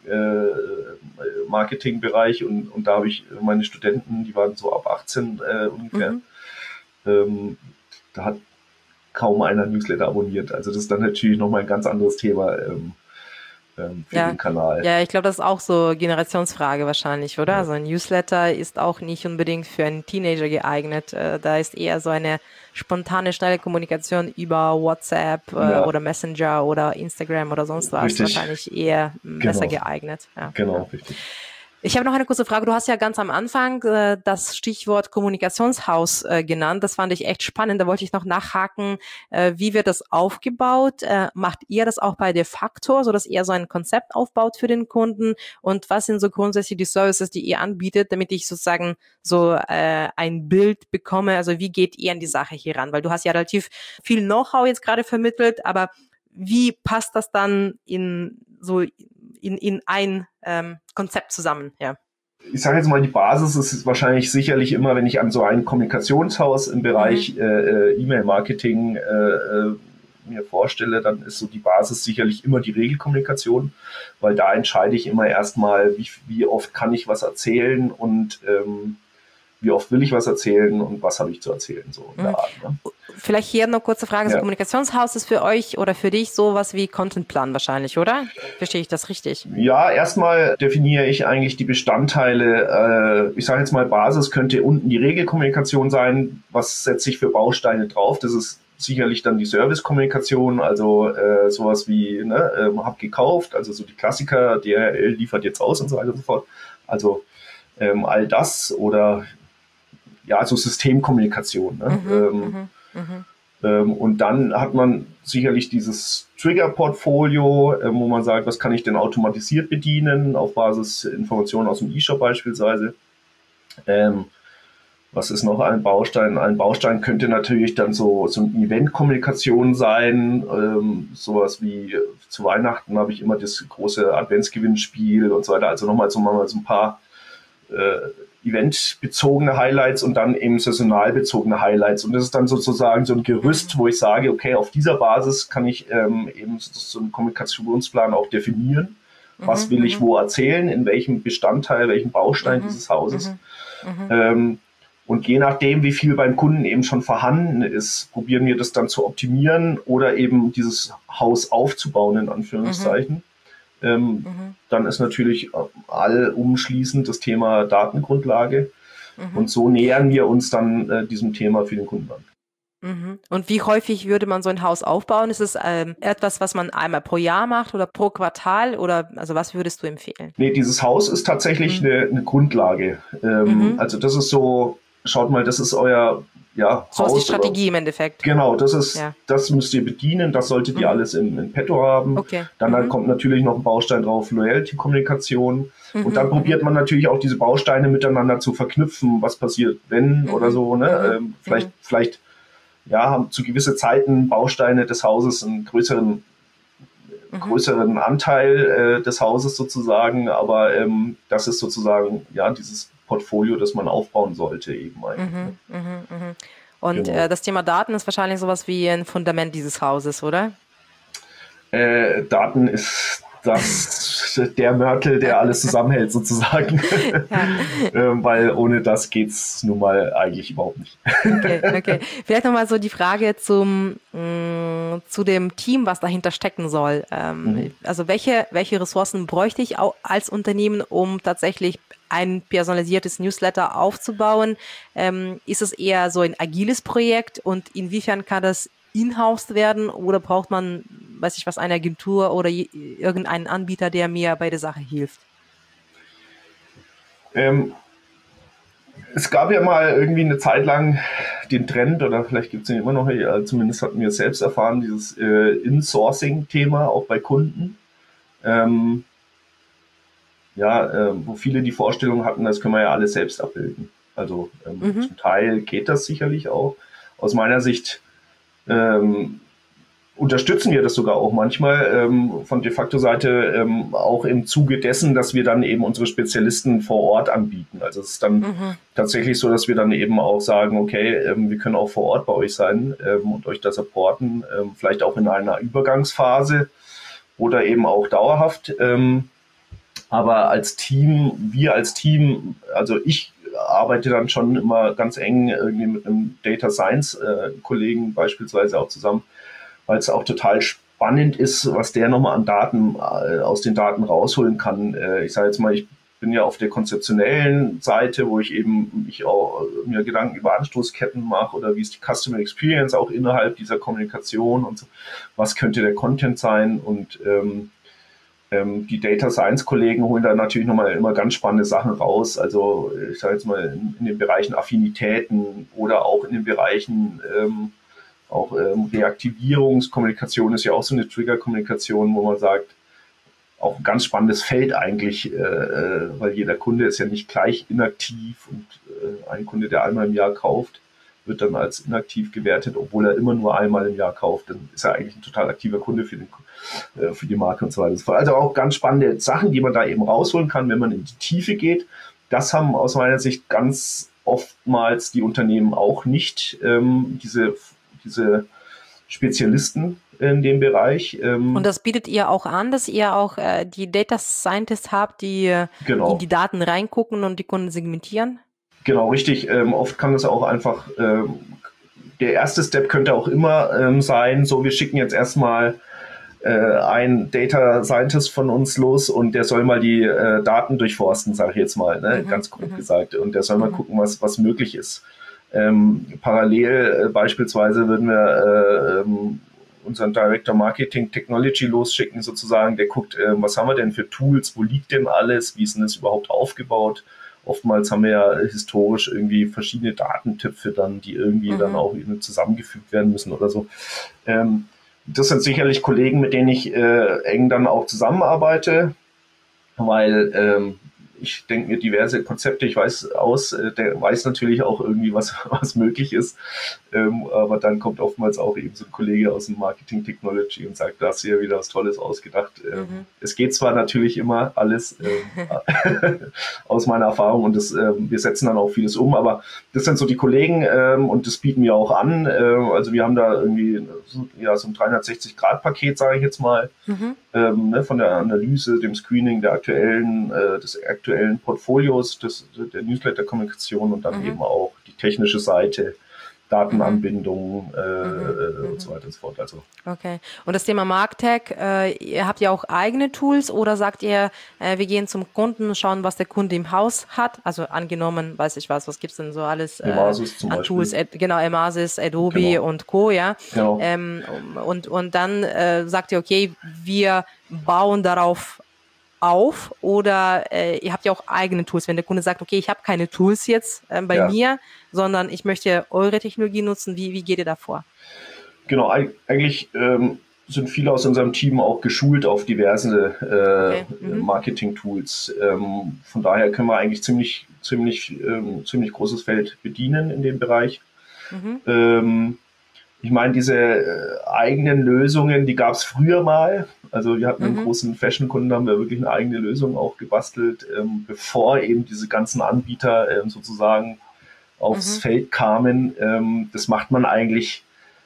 Marketingbereich und, und da habe ich meine Studenten, die waren so ab achtzehn äh, ungefähr, mhm. ähm, da hat kaum einer Newsletter abonniert. Also das ist dann natürlich nochmal ein ganz anderes Thema ähm, ähm, für ja. den Kanal. Ja, ich glaube, das ist auch so Generationsfrage wahrscheinlich, oder? Ja. Also ein Newsletter ist auch nicht unbedingt für einen Teenager geeignet. Äh, da ist eher so eine spontane, schnelle Kommunikation über WhatsApp äh, ja. oder Messenger oder Instagram oder sonst was richtig. Wahrscheinlich eher genau. besser geeignet. Ja. Genau, ja. richtig. Ich habe noch eine kurze Frage. Du hast ja ganz am Anfang äh, das Stichwort Kommunikationshaus äh, genannt. Das fand ich echt spannend. Da wollte ich noch nachhaken. Äh, wie wird das aufgebaut? Äh, macht ihr das auch bei De facto, so dass ihr so ein Konzept aufbaut für den Kunden? Und was sind so grundsätzlich die Services, die ihr anbietet, damit ich sozusagen so äh, ein Bild bekomme? Also wie geht ihr an die Sache hier ran? Weil du hast ja relativ viel Know-how jetzt gerade vermittelt, aber wie passt das dann in so in, in ein ähm, Konzept zusammen, ja. ich sage jetzt mal, die Basis ist wahrscheinlich sicherlich immer, wenn ich an so ein Kommunikationshaus im Bereich mhm. äh, E-Mail-Marketing äh, mir vorstelle, dann ist so die Basis sicherlich immer die Regelkommunikation, weil da entscheide ich immer erstmal, wie, wie oft kann ich was erzählen und ähm, wie oft will ich was erzählen und was habe ich zu erzählen, so in der mhm. Art. Ne? Vielleicht hier noch kurze Frage, ja. So Kommunikationshaus ist für euch oder für dich sowas wie Contentplan wahrscheinlich, oder? Verstehe ich das richtig? Ja, erstmal definiere ich eigentlich die Bestandteile, äh, ich sage jetzt mal, Basis könnte unten die Regelkommunikation sein, was setze ich für Bausteine drauf, das ist sicherlich dann die Servicekommunikation, also äh, sowas wie, ne, äh, hab gekauft, also so die Klassiker, D H L liefert jetzt aus und so weiter und so fort, also ähm, all das oder ja, so Systemkommunikation, ne? Mhm, ähm, mhm. Mhm. Ähm, und dann hat man sicherlich dieses Trigger-Portfolio, äh, wo man sagt, was kann ich denn automatisiert bedienen, auf Basis Informationen aus dem E-Shop beispielsweise. Ähm, was ist noch ein Baustein? Ein Baustein könnte natürlich dann so, so eine Event-Kommunikation sein, ähm, sowas wie zu Weihnachten habe ich immer das große Adventsgewinnspiel und so weiter, also nochmal so, mal so ein paar äh, eventbezogene Highlights und dann eben saisonal bezogene Highlights. Und das ist dann sozusagen so ein Gerüst, wo ich sage, okay, auf dieser Basis kann ich ähm, eben so, so einen Kommunikationsplan auch definieren. Mhm, was will ich wo erzählen, in welchem Bestandteil, welchem Baustein mhm, dieses Hauses. Mhm, ähm, und je nachdem, wie viel beim Kunden eben schon vorhanden ist, probieren wir das dann zu optimieren oder eben dieses Haus aufzubauen, in Anführungszeichen. Mhm. Ähm, mhm. Dann ist natürlich allumschließend das Thema Datengrundlage. Mhm. Und so nähern wir uns dann äh, diesem Thema für den Kunden an. Mhm. Und wie häufig würde man so ein Haus aufbauen? Ist es ähm, etwas, was man einmal pro Jahr macht oder pro Quartal? Oder also was würdest du empfehlen? Nee, dieses Haus ist tatsächlich mhm. eine, eine Grundlage. Ähm, mhm. Also das ist so, schaut mal, das ist euer ja, so Haus. Ist die Strategie oder, im Endeffekt. Genau, das ist, ja. das müsst ihr bedienen, das solltet ihr mhm. alles in, in petto haben. Okay. Dann, mhm. dann kommt natürlich noch ein Baustein drauf, Loyalty-Kommunikation. Mhm. Und dann probiert man natürlich auch diese Bausteine miteinander zu verknüpfen, was passiert, wenn mhm. oder so. Ne? Mhm. Ähm, vielleicht, mhm. vielleicht ja, haben zu gewisse Zeiten Bausteine des Hauses einen größeren, mhm. größeren Anteil äh, des Hauses sozusagen, aber ähm, das ist sozusagen ja dieses Portfolio, das man aufbauen sollte eben eigentlich. Mhm, mh, mh. Und genau. äh, das Thema Daten ist wahrscheinlich sowas wie ein Fundament dieses Hauses, oder? Äh, Daten ist das der Mörtel, der alles zusammenhält sozusagen, ja. ähm, weil ohne das geht's nun mal eigentlich überhaupt nicht. Okay, okay. Vielleicht nochmal so die Frage zum mh, zu dem Team, was dahinter stecken soll. Ähm, mhm. Also welche welche Ressourcen bräuchte ich auch als Unternehmen, um tatsächlich ein personalisiertes Newsletter aufzubauen? Ähm, ist es eher so ein agiles Projekt und inwiefern kann das in-house werden oder braucht man, weiß ich was, eine Agentur oder je, irgendeinen Anbieter, der mir bei der Sache hilft? Ähm, es gab ja mal irgendwie eine Zeit lang den Trend, oder vielleicht gibt es ihn immer noch, ja, zumindest hatten wir es selbst erfahren, dieses äh, In-Sourcing-Thema auch bei Kunden. Ähm, ja, äh, wo viele die Vorstellung hatten, das können wir ja alles selbst abbilden. Also ähm, mhm. zum Teil geht das sicherlich auch. Aus meiner Sicht ähm, unterstützen wir das sogar auch manchmal ähm, von de facto Seite ähm, auch im Zuge dessen, dass wir dann eben unsere Spezialisten vor Ort anbieten. Also es ist dann mhm. tatsächlich so, dass wir dann eben auch sagen, okay, ähm, wir können auch vor Ort bei euch sein ähm, und euch da supporten, ähm, vielleicht auch in einer Übergangsphase oder eben auch dauerhaft. Ähm, aber als Team, wir als Team, also ich arbeite dann schon immer ganz eng irgendwie mit einem Data Science äh, Kollegen beispielsweise auch zusammen, weil es auch total spannend ist, was der nochmal an Daten äh, aus den Daten rausholen kann. Äh, ich sage jetzt mal, ich bin ja auf der konzeptionellen Seite, wo ich eben mich auch äh, mir Gedanken über Anstoßketten mache oder wie ist die Customer Experience auch innerhalb dieser Kommunikation und so. Was könnte der Content sein und ähm, die Data Science Kollegen holen da natürlich nochmal immer ganz spannende Sachen raus. Also ich sage jetzt mal in, in den Bereichen Affinitäten oder auch in den Bereichen ähm, auch ähm, Reaktivierungskommunikation ist ja auch so eine Trigger-Kommunikation, wo man sagt, auch ein ganz spannendes Feld eigentlich, äh, weil jeder Kunde ist ja nicht gleich inaktiv und äh, ein Kunde, der einmal im Jahr kauft, wird dann als inaktiv gewertet, obwohl er immer nur einmal im Jahr kauft. Dann ist er eigentlich ein total aktiver Kunde für, den, äh, für die Marke und so weiter. Also auch ganz spannende Sachen, die man da eben rausholen kann, wenn man in die Tiefe geht. das haben aus meiner Sicht ganz oftmals die Unternehmen auch nicht, ähm, diese, diese Spezialisten in dem Bereich. Ähm, Und das bietet ihr auch an, dass ihr auch äh, die Data Scientists habt, die äh, genau. in die Daten reingucken und die Kunden segmentieren? Genau, richtig. Ähm, oft kann das auch einfach, ähm, der erste Step könnte auch immer ähm, sein, so wir schicken jetzt erstmal äh, einen Data Scientist von uns los und der soll mal die äh, Daten durchforsten, sage ich jetzt mal, ne? mhm, ganz grob mhm. gesagt. Und der soll mal mhm. gucken, was, was möglich ist. Ähm, parallel äh, beispielsweise würden wir äh, ähm, unseren Director Marketing Technology losschicken sozusagen, der guckt, äh, was haben wir denn für Tools, wo liegt denn alles, wie ist denn das überhaupt aufgebaut? Oftmals haben wir ja historisch irgendwie verschiedene Datentöpfe dann, die irgendwie mhm. dann auch eben zusammengefügt werden müssen oder so. Ähm, das sind sicherlich Kollegen, mit denen ich äh, eng dann auch zusammenarbeite, weil ähm, ich denke mir diverse Konzepte, ich weiß aus, äh, der weiß natürlich auch irgendwie, was, was möglich ist, ähm, aber dann kommt oftmals auch eben so ein Kollege aus dem Marketing Technology und sagt, da hast du ja wieder was Tolles ausgedacht. Ähm, mhm. Es geht zwar natürlich immer alles ähm, aus meiner Erfahrung und das, ähm, wir setzen dann auch vieles um, aber das sind so die Kollegen ähm, und das bieten wir auch an. Ähm, also wir haben da irgendwie so, ja, so ein dreihundertsechzig Grad Paket, sage ich jetzt mal, mhm. ähm, ne, von der Analyse, dem Screening der aktuellen, äh, des aktuellen Portfolios, des, der Newsletter-Kommunikation und dann mhm. eben auch die technische Seite, Datenanbindung mhm. äh, mhm. und so weiter und so fort. Also. Okay. Und das Thema Marktech, äh, ihr habt ja auch eigene Tools oder sagt ihr, äh, wir gehen zum Kunden, schauen, was der Kunde im Haus hat? Also angenommen, weiß ich was, was gibt's denn so alles äh, Emasis zum an Beispiel. Tools? Ad, genau, Emasis, Adobe genau. und Co. Ja. Genau. Ähm, und, und dann äh, sagt ihr, okay, wir bauen darauf auf oder äh, ihr habt ja auch eigene Tools. Wenn der Kunde sagt, okay, ich habe keine Tools jetzt äh, bei ja. mir, sondern ich möchte eure Technologie nutzen, wie, wie geht ihr da vor? Genau, eigentlich ähm, sind viele aus unserem Team auch geschult auf diverse äh, okay. mhm. Marketing-Tools. Ähm, von daher können wir eigentlich ziemlich, ziemlich, ähm, ziemlich großes Feld bedienen in dem Bereich. Mhm. Ähm, Ich meine, diese äh, eigenen Lösungen, die gab es früher mal. Also wir hatten mhm. einen großen Fashion-Kunden, da haben wir wirklich eine eigene Lösung auch gebastelt, ähm, bevor eben diese ganzen Anbieter ähm, sozusagen aufs mhm. Feld kamen. Ähm, das macht man eigentlich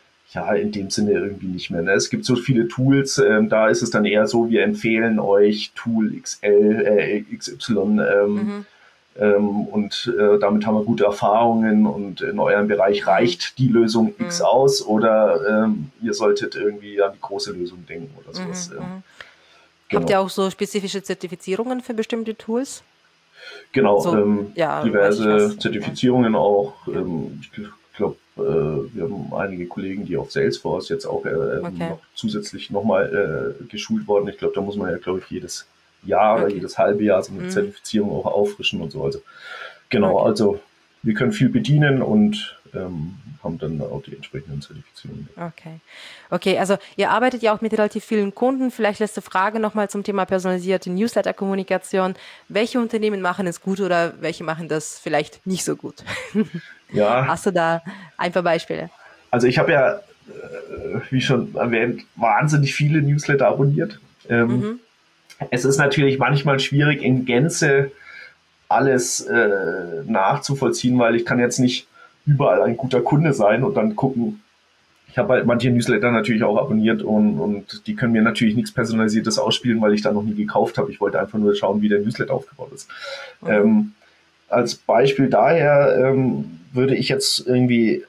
ja in dem Sinne irgendwie nicht mehr. Ne? Es gibt so viele Tools, ähm, da ist es dann eher so, wir empfehlen euch Tool X L, äh, X Y. Ähm, mhm. Ähm, und äh, damit haben wir gute Erfahrungen und in eurem Bereich reicht die Lösung mhm. X aus oder ähm, ihr solltet irgendwie an die große Lösung denken oder sowas. Mhm. Ähm, genau. Habt ihr auch so spezifische Zertifizierungen für bestimmte Tools? Genau, so, ähm, ja, diverse Zertifizierungen ja. auch. Ähm, ich glaube, äh, wir haben einige Kollegen, die auf Salesforce jetzt auch äh, okay. noch zusätzlich nochmal äh, geschult worden. Ich glaube, da muss man ja, glaube ich, jedes Jahr okay. oder jedes halbe Jahr so eine mhm. Zertifizierung auch auffrischen und so. Also genau, okay. also wir können viel bedienen und ähm, haben dann auch die entsprechenden Zertifizierungen. Okay. Okay, also ihr arbeitet ja auch mit relativ vielen Kunden. Vielleicht letzte Frage nochmal zum Thema personalisierte Newsletter-Kommunikation. Welche Unternehmen machen es gut oder welche machen das vielleicht nicht so gut? Ja. Hast du da ein paar Beispiele? Also ich habe ja, äh, wie schon erwähnt, wahnsinnig viele Newsletter abonniert. Ähm, mhm. Es ist natürlich manchmal schwierig, in Gänze alles äh, nachzuvollziehen, weil ich kann jetzt nicht überall ein guter Kunde sein und dann gucken. Ich habe halt manche Newsletter natürlich auch abonniert und, und die können mir natürlich nichts Personalisiertes ausspielen, weil ich da noch nie gekauft habe. Ich wollte einfach nur schauen, wie der Newsletter aufgebaut ist. Mhm. Ähm, als Beispiel daher ähm, würde ich jetzt irgendwie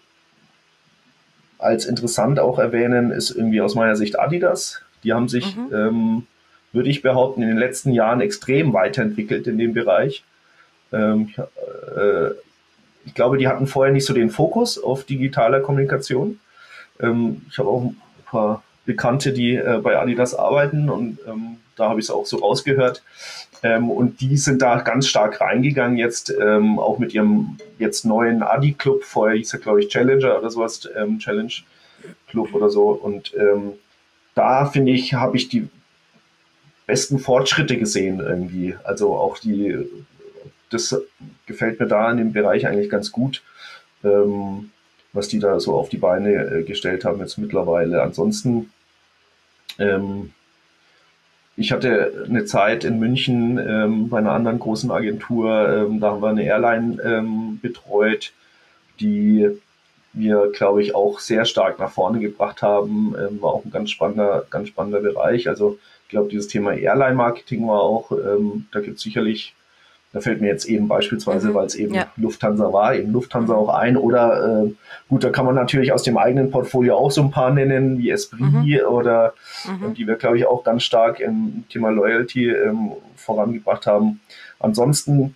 als interessant auch erwähnen, ist irgendwie aus meiner Sicht Adidas. Die haben sich mhm. ähm, würde ich behaupten, in den letzten Jahren extrem weiterentwickelt in dem Bereich. Ähm, ich, äh, ich glaube, die hatten vorher nicht so den Fokus auf digitaler Kommunikation. Ähm, ich habe auch ein paar Bekannte, die äh, bei Adidas arbeiten und ähm, da habe ich es auch so rausgehört. Ähm, und die sind da ganz stark reingegangen jetzt, ähm, auch mit ihrem jetzt neuen Adi-Club. Vorher hieß er, glaube ich, Challenger oder sowas, ähm, Challenge Club oder so. Und ähm, da, finde ich, habe ich die besten Fortschritte gesehen irgendwie. Also auch die, das gefällt mir da in dem Bereich eigentlich ganz gut, ähm, was die da so auf die Beine äh, gestellt haben jetzt mittlerweile. Ansonsten, ähm, ich hatte eine Zeit in München ähm, bei einer anderen großen Agentur, ähm, da haben wir eine Airline ähm, betreut, die wir, glaube ich, auch sehr stark nach vorne gebracht haben. Ähm, war auch ein ganz spannender, ganz spannender Bereich. Also ich glaube, dieses Thema Airline-Marketing war auch, ähm, da gibt es sicherlich, da fällt mir jetzt eben beispielsweise, mhm. weil es eben ja. Lufthansa war, eben Lufthansa mhm. auch ein. Oder äh, gut, da kann man natürlich aus dem eigenen Portfolio auch so ein paar nennen, wie Esprit mhm. oder mhm. die wir, glaube ich, auch ganz stark im Thema Loyalty ähm, vorangebracht haben. Ansonsten,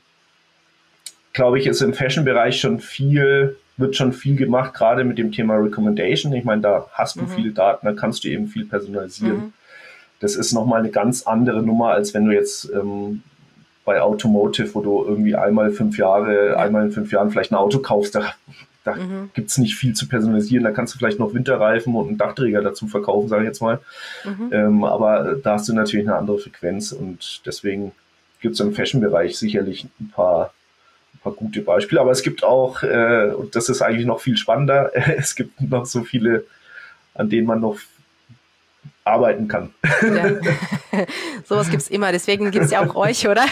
glaube ich, ist im Fashion-Bereich schon viel, wird schon viel gemacht, gerade mit dem Thema Recommendation. Ich meine, da hast du mhm. viele Daten, da kannst du eben viel personalisieren. Mhm. Das ist nochmal eine ganz andere Nummer, als wenn du jetzt ähm, bei Automotive, wo du irgendwie einmal fünf Jahre, ja. einmal in fünf Jahren vielleicht ein Auto kaufst, da, da mhm. gibt es nicht viel zu personalisieren. Da kannst du vielleicht noch Winterreifen und einen Dachträger dazu verkaufen, sage ich jetzt mal. Mhm. Ähm, aber da hast du natürlich eine andere Frequenz und deswegen gibt es im Fashion-Bereich sicherlich ein paar, ein paar gute Beispiele. Aber es gibt auch, äh, und das ist eigentlich noch viel spannender, es gibt noch so viele, an denen man noch arbeiten kann. Ja. Sowas gibt es immer, deswegen gibt es ja auch euch, oder?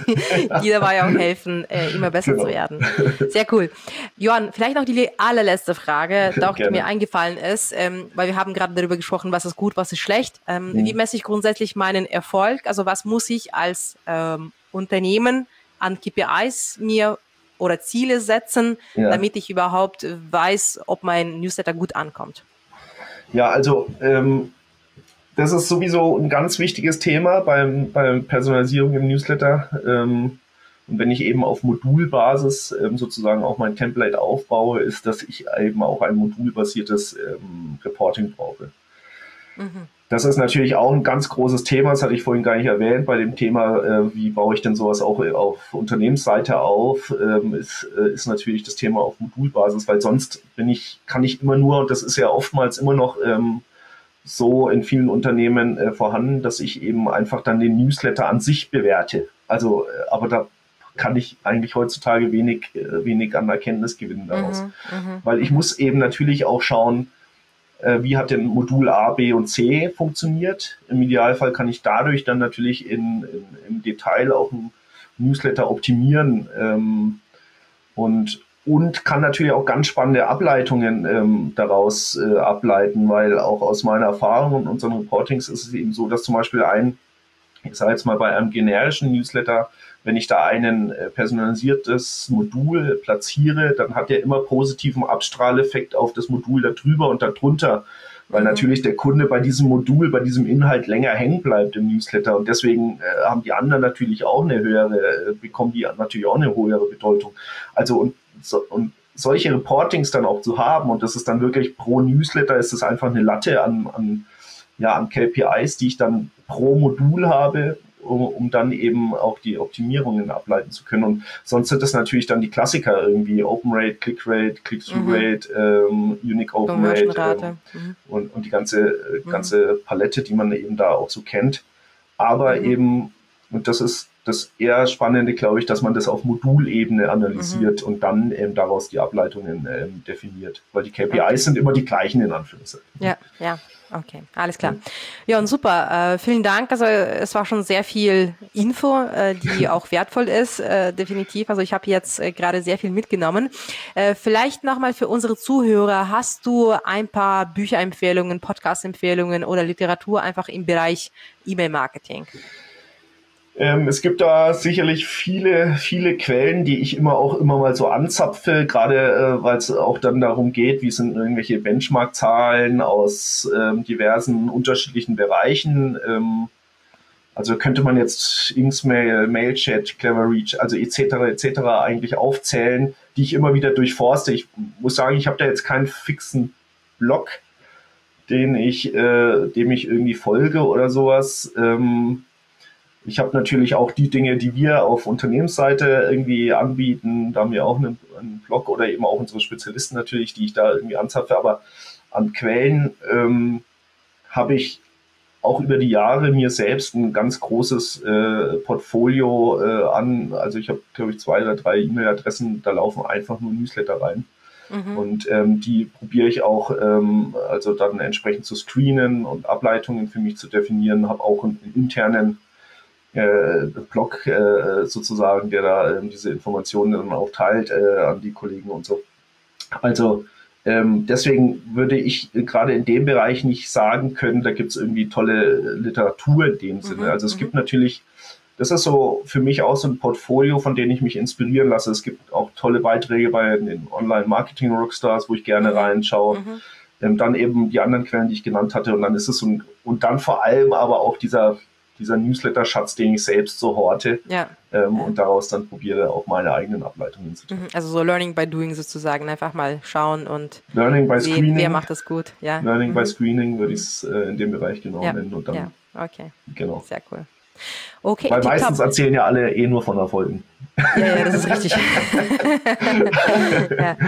Die dabei auch helfen, äh, immer besser genau. zu werden. Sehr cool. Johann, vielleicht noch die allerletzte Frage, doch, die mir eingefallen ist, ähm, weil wir haben gerade darüber gesprochen, was ist gut, was ist schlecht. Ähm, mhm. Wie messe ich grundsätzlich meinen Erfolg? Also was muss ich als ähm, Unternehmen an K P Is mir oder Ziele setzen, ja. damit ich überhaupt weiß, ob mein Newsletter gut ankommt? Ja, also ähm, das ist sowieso ein ganz wichtiges Thema beim, beim Personalisierung im Newsletter. Ähm, und wenn ich eben auf Modulbasis ähm, sozusagen auch mein Template aufbaue, ist, dass ich eben auch ein modulbasiertes ähm, Reporting brauche. Mhm. Das ist natürlich auch ein ganz großes Thema, das hatte ich vorhin gar nicht erwähnt, bei dem Thema, äh, wie baue ich denn sowas auch auf Unternehmensseite auf, ähm, ist, äh, ist natürlich das Thema auf Modulbasis, weil sonst bin ich, kann ich immer nur, und das ist ja oftmals immer noch ähm, so in vielen Unternehmen äh, vorhanden, dass ich eben einfach dann den Newsletter an sich bewerte. Also, äh, aber da kann ich eigentlich heutzutage wenig, äh, wenig an Erkenntnis gewinnen daraus. Mhm, weil ich muss eben natürlich auch schauen, äh, wie hat denn Modul A, B und C funktioniert. Im Idealfall kann ich dadurch dann natürlich in, in, im Detail auch einen Newsletter optimieren ähm, und Und kann natürlich auch ganz spannende Ableitungen ähm, daraus äh, ableiten, weil auch aus meiner Erfahrung und unseren Reportings ist es eben so, dass zum Beispiel ein, ich sage jetzt mal bei einem generischen Newsletter, wenn ich da ein äh, personalisiertes Modul platziere, dann hat der immer positiven Abstrahleffekt auf das Modul darüber und darunter, weil mhm. natürlich der Kunde bei diesem Modul, bei diesem Inhalt länger hängen bleibt im Newsletter und deswegen äh, haben die anderen natürlich auch eine höhere, äh, bekommen die natürlich auch eine höhere Bedeutung. Also und So, und solche Reportings dann auch zu haben, und das ist dann wirklich pro Newsletter, ist das einfach eine Latte an, an, ja, an K P Is, die ich dann pro Modul habe, um, um dann eben auch die Optimierungen ableiten zu können. Und sonst sind das natürlich dann die Klassiker irgendwie Open Rate, Click Rate, Click-Through-Rate, mhm. ähm, Unique Open Rate ähm, mhm. und, und die ganze, mhm. ganze Palette, die man eben da auch so kennt. Aber mhm. eben, und das ist das eher Spannende, glaube ich, dass man das auf Modulebene analysiert mhm. und dann ähm, daraus die Ableitungen ähm, definiert. Weil die K P Is okay. sind immer die gleichen in Anführungszeichen. Ja, ja, okay, alles klar. Ja, und super, äh, vielen Dank. Also es war schon sehr viel Info, äh, die auch wertvoll ist, äh, definitiv. Also ich habe jetzt äh, gerade sehr viel mitgenommen. Äh, vielleicht nochmal für unsere Zuhörer, hast du ein paar Bücherempfehlungen, Podcast-Empfehlungen oder Literatur einfach im Bereich E-Mail-Marketing? Ähm, es gibt da sicherlich viele, viele Quellen, die ich immer auch immer mal so anzapfe, gerade äh, weil es auch dann darum geht, wie sind irgendwelche Benchmark-Zahlen aus ähm, diversen unterschiedlichen Bereichen. Ähm, also könnte man jetzt Inksmail, Mailchat, Cleverreach, also et cetera et cetera eigentlich aufzählen, die ich immer wieder durchforste. Ich muss sagen, ich habe da jetzt keinen fixen Blog, den ich, äh, dem ich irgendwie folge oder sowas. Ähm, Ich habe natürlich auch die Dinge, die wir auf Unternehmensseite irgendwie anbieten. Da haben wir auch einen, einen Blog oder eben auch unsere Spezialisten natürlich, die ich da irgendwie anzapfe. Aber an Quellen ähm, habe ich auch über die Jahre mir selbst ein ganz großes äh, Portfolio äh, an. Also ich habe, glaube ich, zwei oder drei E-Mail-Adressen, da laufen einfach nur Newsletter rein. Mhm. Und ähm, die probiere ich auch ähm, also dann entsprechend zu screenen und Ableitungen für mich zu definieren. Habe auch einen, einen internen äh, Blog äh, sozusagen, der da äh, diese Informationen dann auch teilt äh, an die Kollegen und so. Also ähm, deswegen würde ich gerade in dem Bereich nicht sagen können, da gibt es irgendwie tolle Literatur in dem Sinne. Mhm, also es m- gibt natürlich, das ist so für mich auch so ein Portfolio, von dem ich mich inspirieren lasse. Es gibt auch tolle Beiträge bei den Online-Marketing-Rockstars, wo ich gerne reinschaue. Mhm. Ähm, dann eben die anderen Quellen, die ich genannt hatte. Und dann ist es so ein, und dann vor allem aber auch dieser dieser Newsletter-Schatz, den ich selbst so horte ja. ähm, ja. und daraus dann probiere, auch meine eigenen Ableitungen zu tun. Also so Learning by Doing sozusagen, einfach mal schauen und Learning by sehen, Screening. Wer macht das gut. Ja. Learning mhm. by Screening würde ich es äh, in dem Bereich genau ja. nennen. Und dann, ja, okay. Genau. Sehr cool. Okay, weil meistens erzählen ja alle eh nur von Erfolgen. Ja, ja, das ist richtig. ja.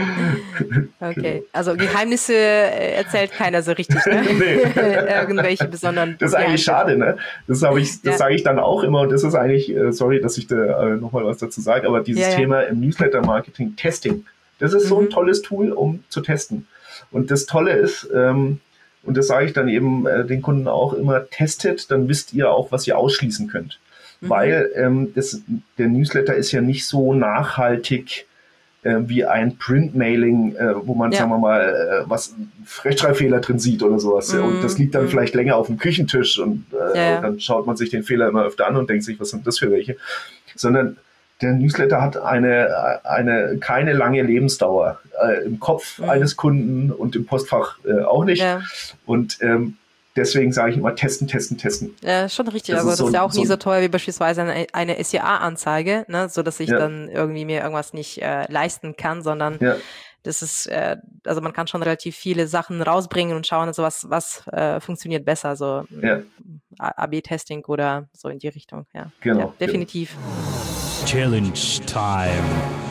Okay, also Geheimnisse erzählt keiner so richtig, ne? Nee. Irgendwelche besonderen. Das ist eigentlich schade, ne? Das habe ich, das ja. sage ich dann auch immer und das ist eigentlich, sorry, dass ich da äh, nochmal was dazu sage, aber dieses ja, ja. Thema im Newsletter-Marketing, Testing, das ist mhm. so ein tolles Tool, um zu testen. Und das Tolle ist, ähm, und das sage ich dann eben äh, den Kunden auch immer, testet, dann wisst ihr auch, was ihr ausschließen könnt. Mhm. Weil ähm, das, der Newsletter ist ja nicht so nachhaltig äh, wie ein Print-Mailing, äh, wo man, ja. sagen wir mal, äh, was Rechtschreibfehler drin sieht oder sowas. Mhm. Und das liegt dann mhm. vielleicht länger auf dem Küchentisch und, äh, ja, ja. und dann schaut man sich den Fehler immer öfter an und denkt sich, was sind das für welche? Sondern der Newsletter hat eine, eine keine lange Lebensdauer äh, im Kopf mhm. eines Kunden und im Postfach äh, auch nicht. Ja. Und ähm, deswegen sage ich immer testen, testen, testen. Ja, schon richtig. Das also das ist, so, ist ja auch so nie so teuer wie beispielsweise eine, eine S E A-Anzeige, ne, so dass ich ja. dann irgendwie mir irgendwas nicht äh, leisten kann, sondern ja. das ist, äh, also man kann schon relativ viele Sachen rausbringen und schauen, also was, was äh, funktioniert besser, so ja. A B-Testing oder so in die Richtung. Ja, genau, ja definitiv. Genau. Challenge Time.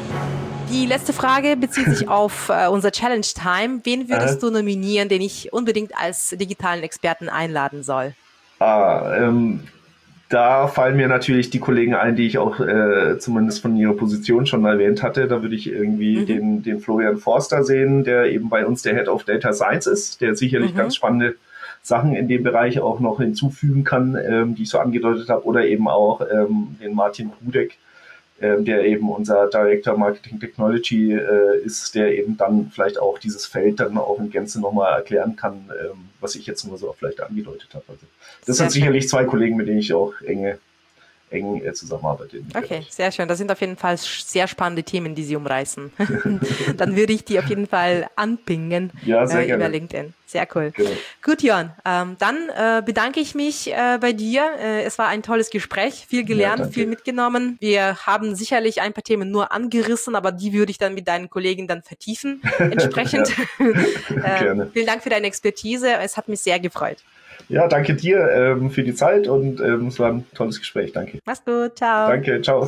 Die letzte Frage bezieht sich auf äh, unser Challenge Time. Wen würdest äh? du nominieren, den ich unbedingt als digitalen Experten einladen soll? Ah, ähm, da fallen mir natürlich die Kollegen ein, die ich auch äh, zumindest von ihrer Position schon erwähnt hatte. Da würde ich irgendwie mhm. den, den Florian Forster sehen, der eben bei uns der Head of Data Science ist, der sicherlich mhm. ganz spannende Sachen in dem Bereich auch noch hinzufügen kann, ähm, die ich so angedeutet habe. Oder eben auch ähm, den Martin Prudek, Ähm, der eben unser Director Marketing Technology äh, ist, der eben dann vielleicht auch dieses Feld dann auch in Gänze nochmal erklären kann, ähm, was ich jetzt nur so vielleicht angedeutet habe. Also das sehr sind schön. Sicherlich zwei Kollegen, mit denen ich auch enge, eng äh, zusammenarbeite. Okay, Bereich. Sehr schön. Das sind auf jeden Fall sehr spannende Themen, die Sie umreißen. Dann würde ich die auf jeden Fall anpingen ja, sehr äh, gerne. über LinkedIn. Sehr cool. Genau. Gut, Jörn. Ähm, dann äh, bedanke ich mich äh, bei dir. Äh, es war ein tolles Gespräch, viel gelernt, ja, viel mitgenommen. Wir haben sicherlich ein paar Themen nur angerissen, aber die würde ich dann mit deinen Kollegen dann vertiefen. Entsprechend. äh, Gerne. Vielen Dank für deine Expertise. Es hat mich sehr gefreut. Ja, danke dir ähm, für die Zeit und ähm, es war ein tolles Gespräch. Danke. Mach's gut. Ciao. Danke. Ciao.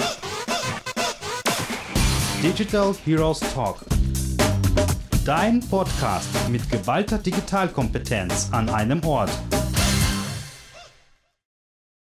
Digital Heroes Talk. Dein Podcast mit geballter Digitalkompetenz an einem Ort.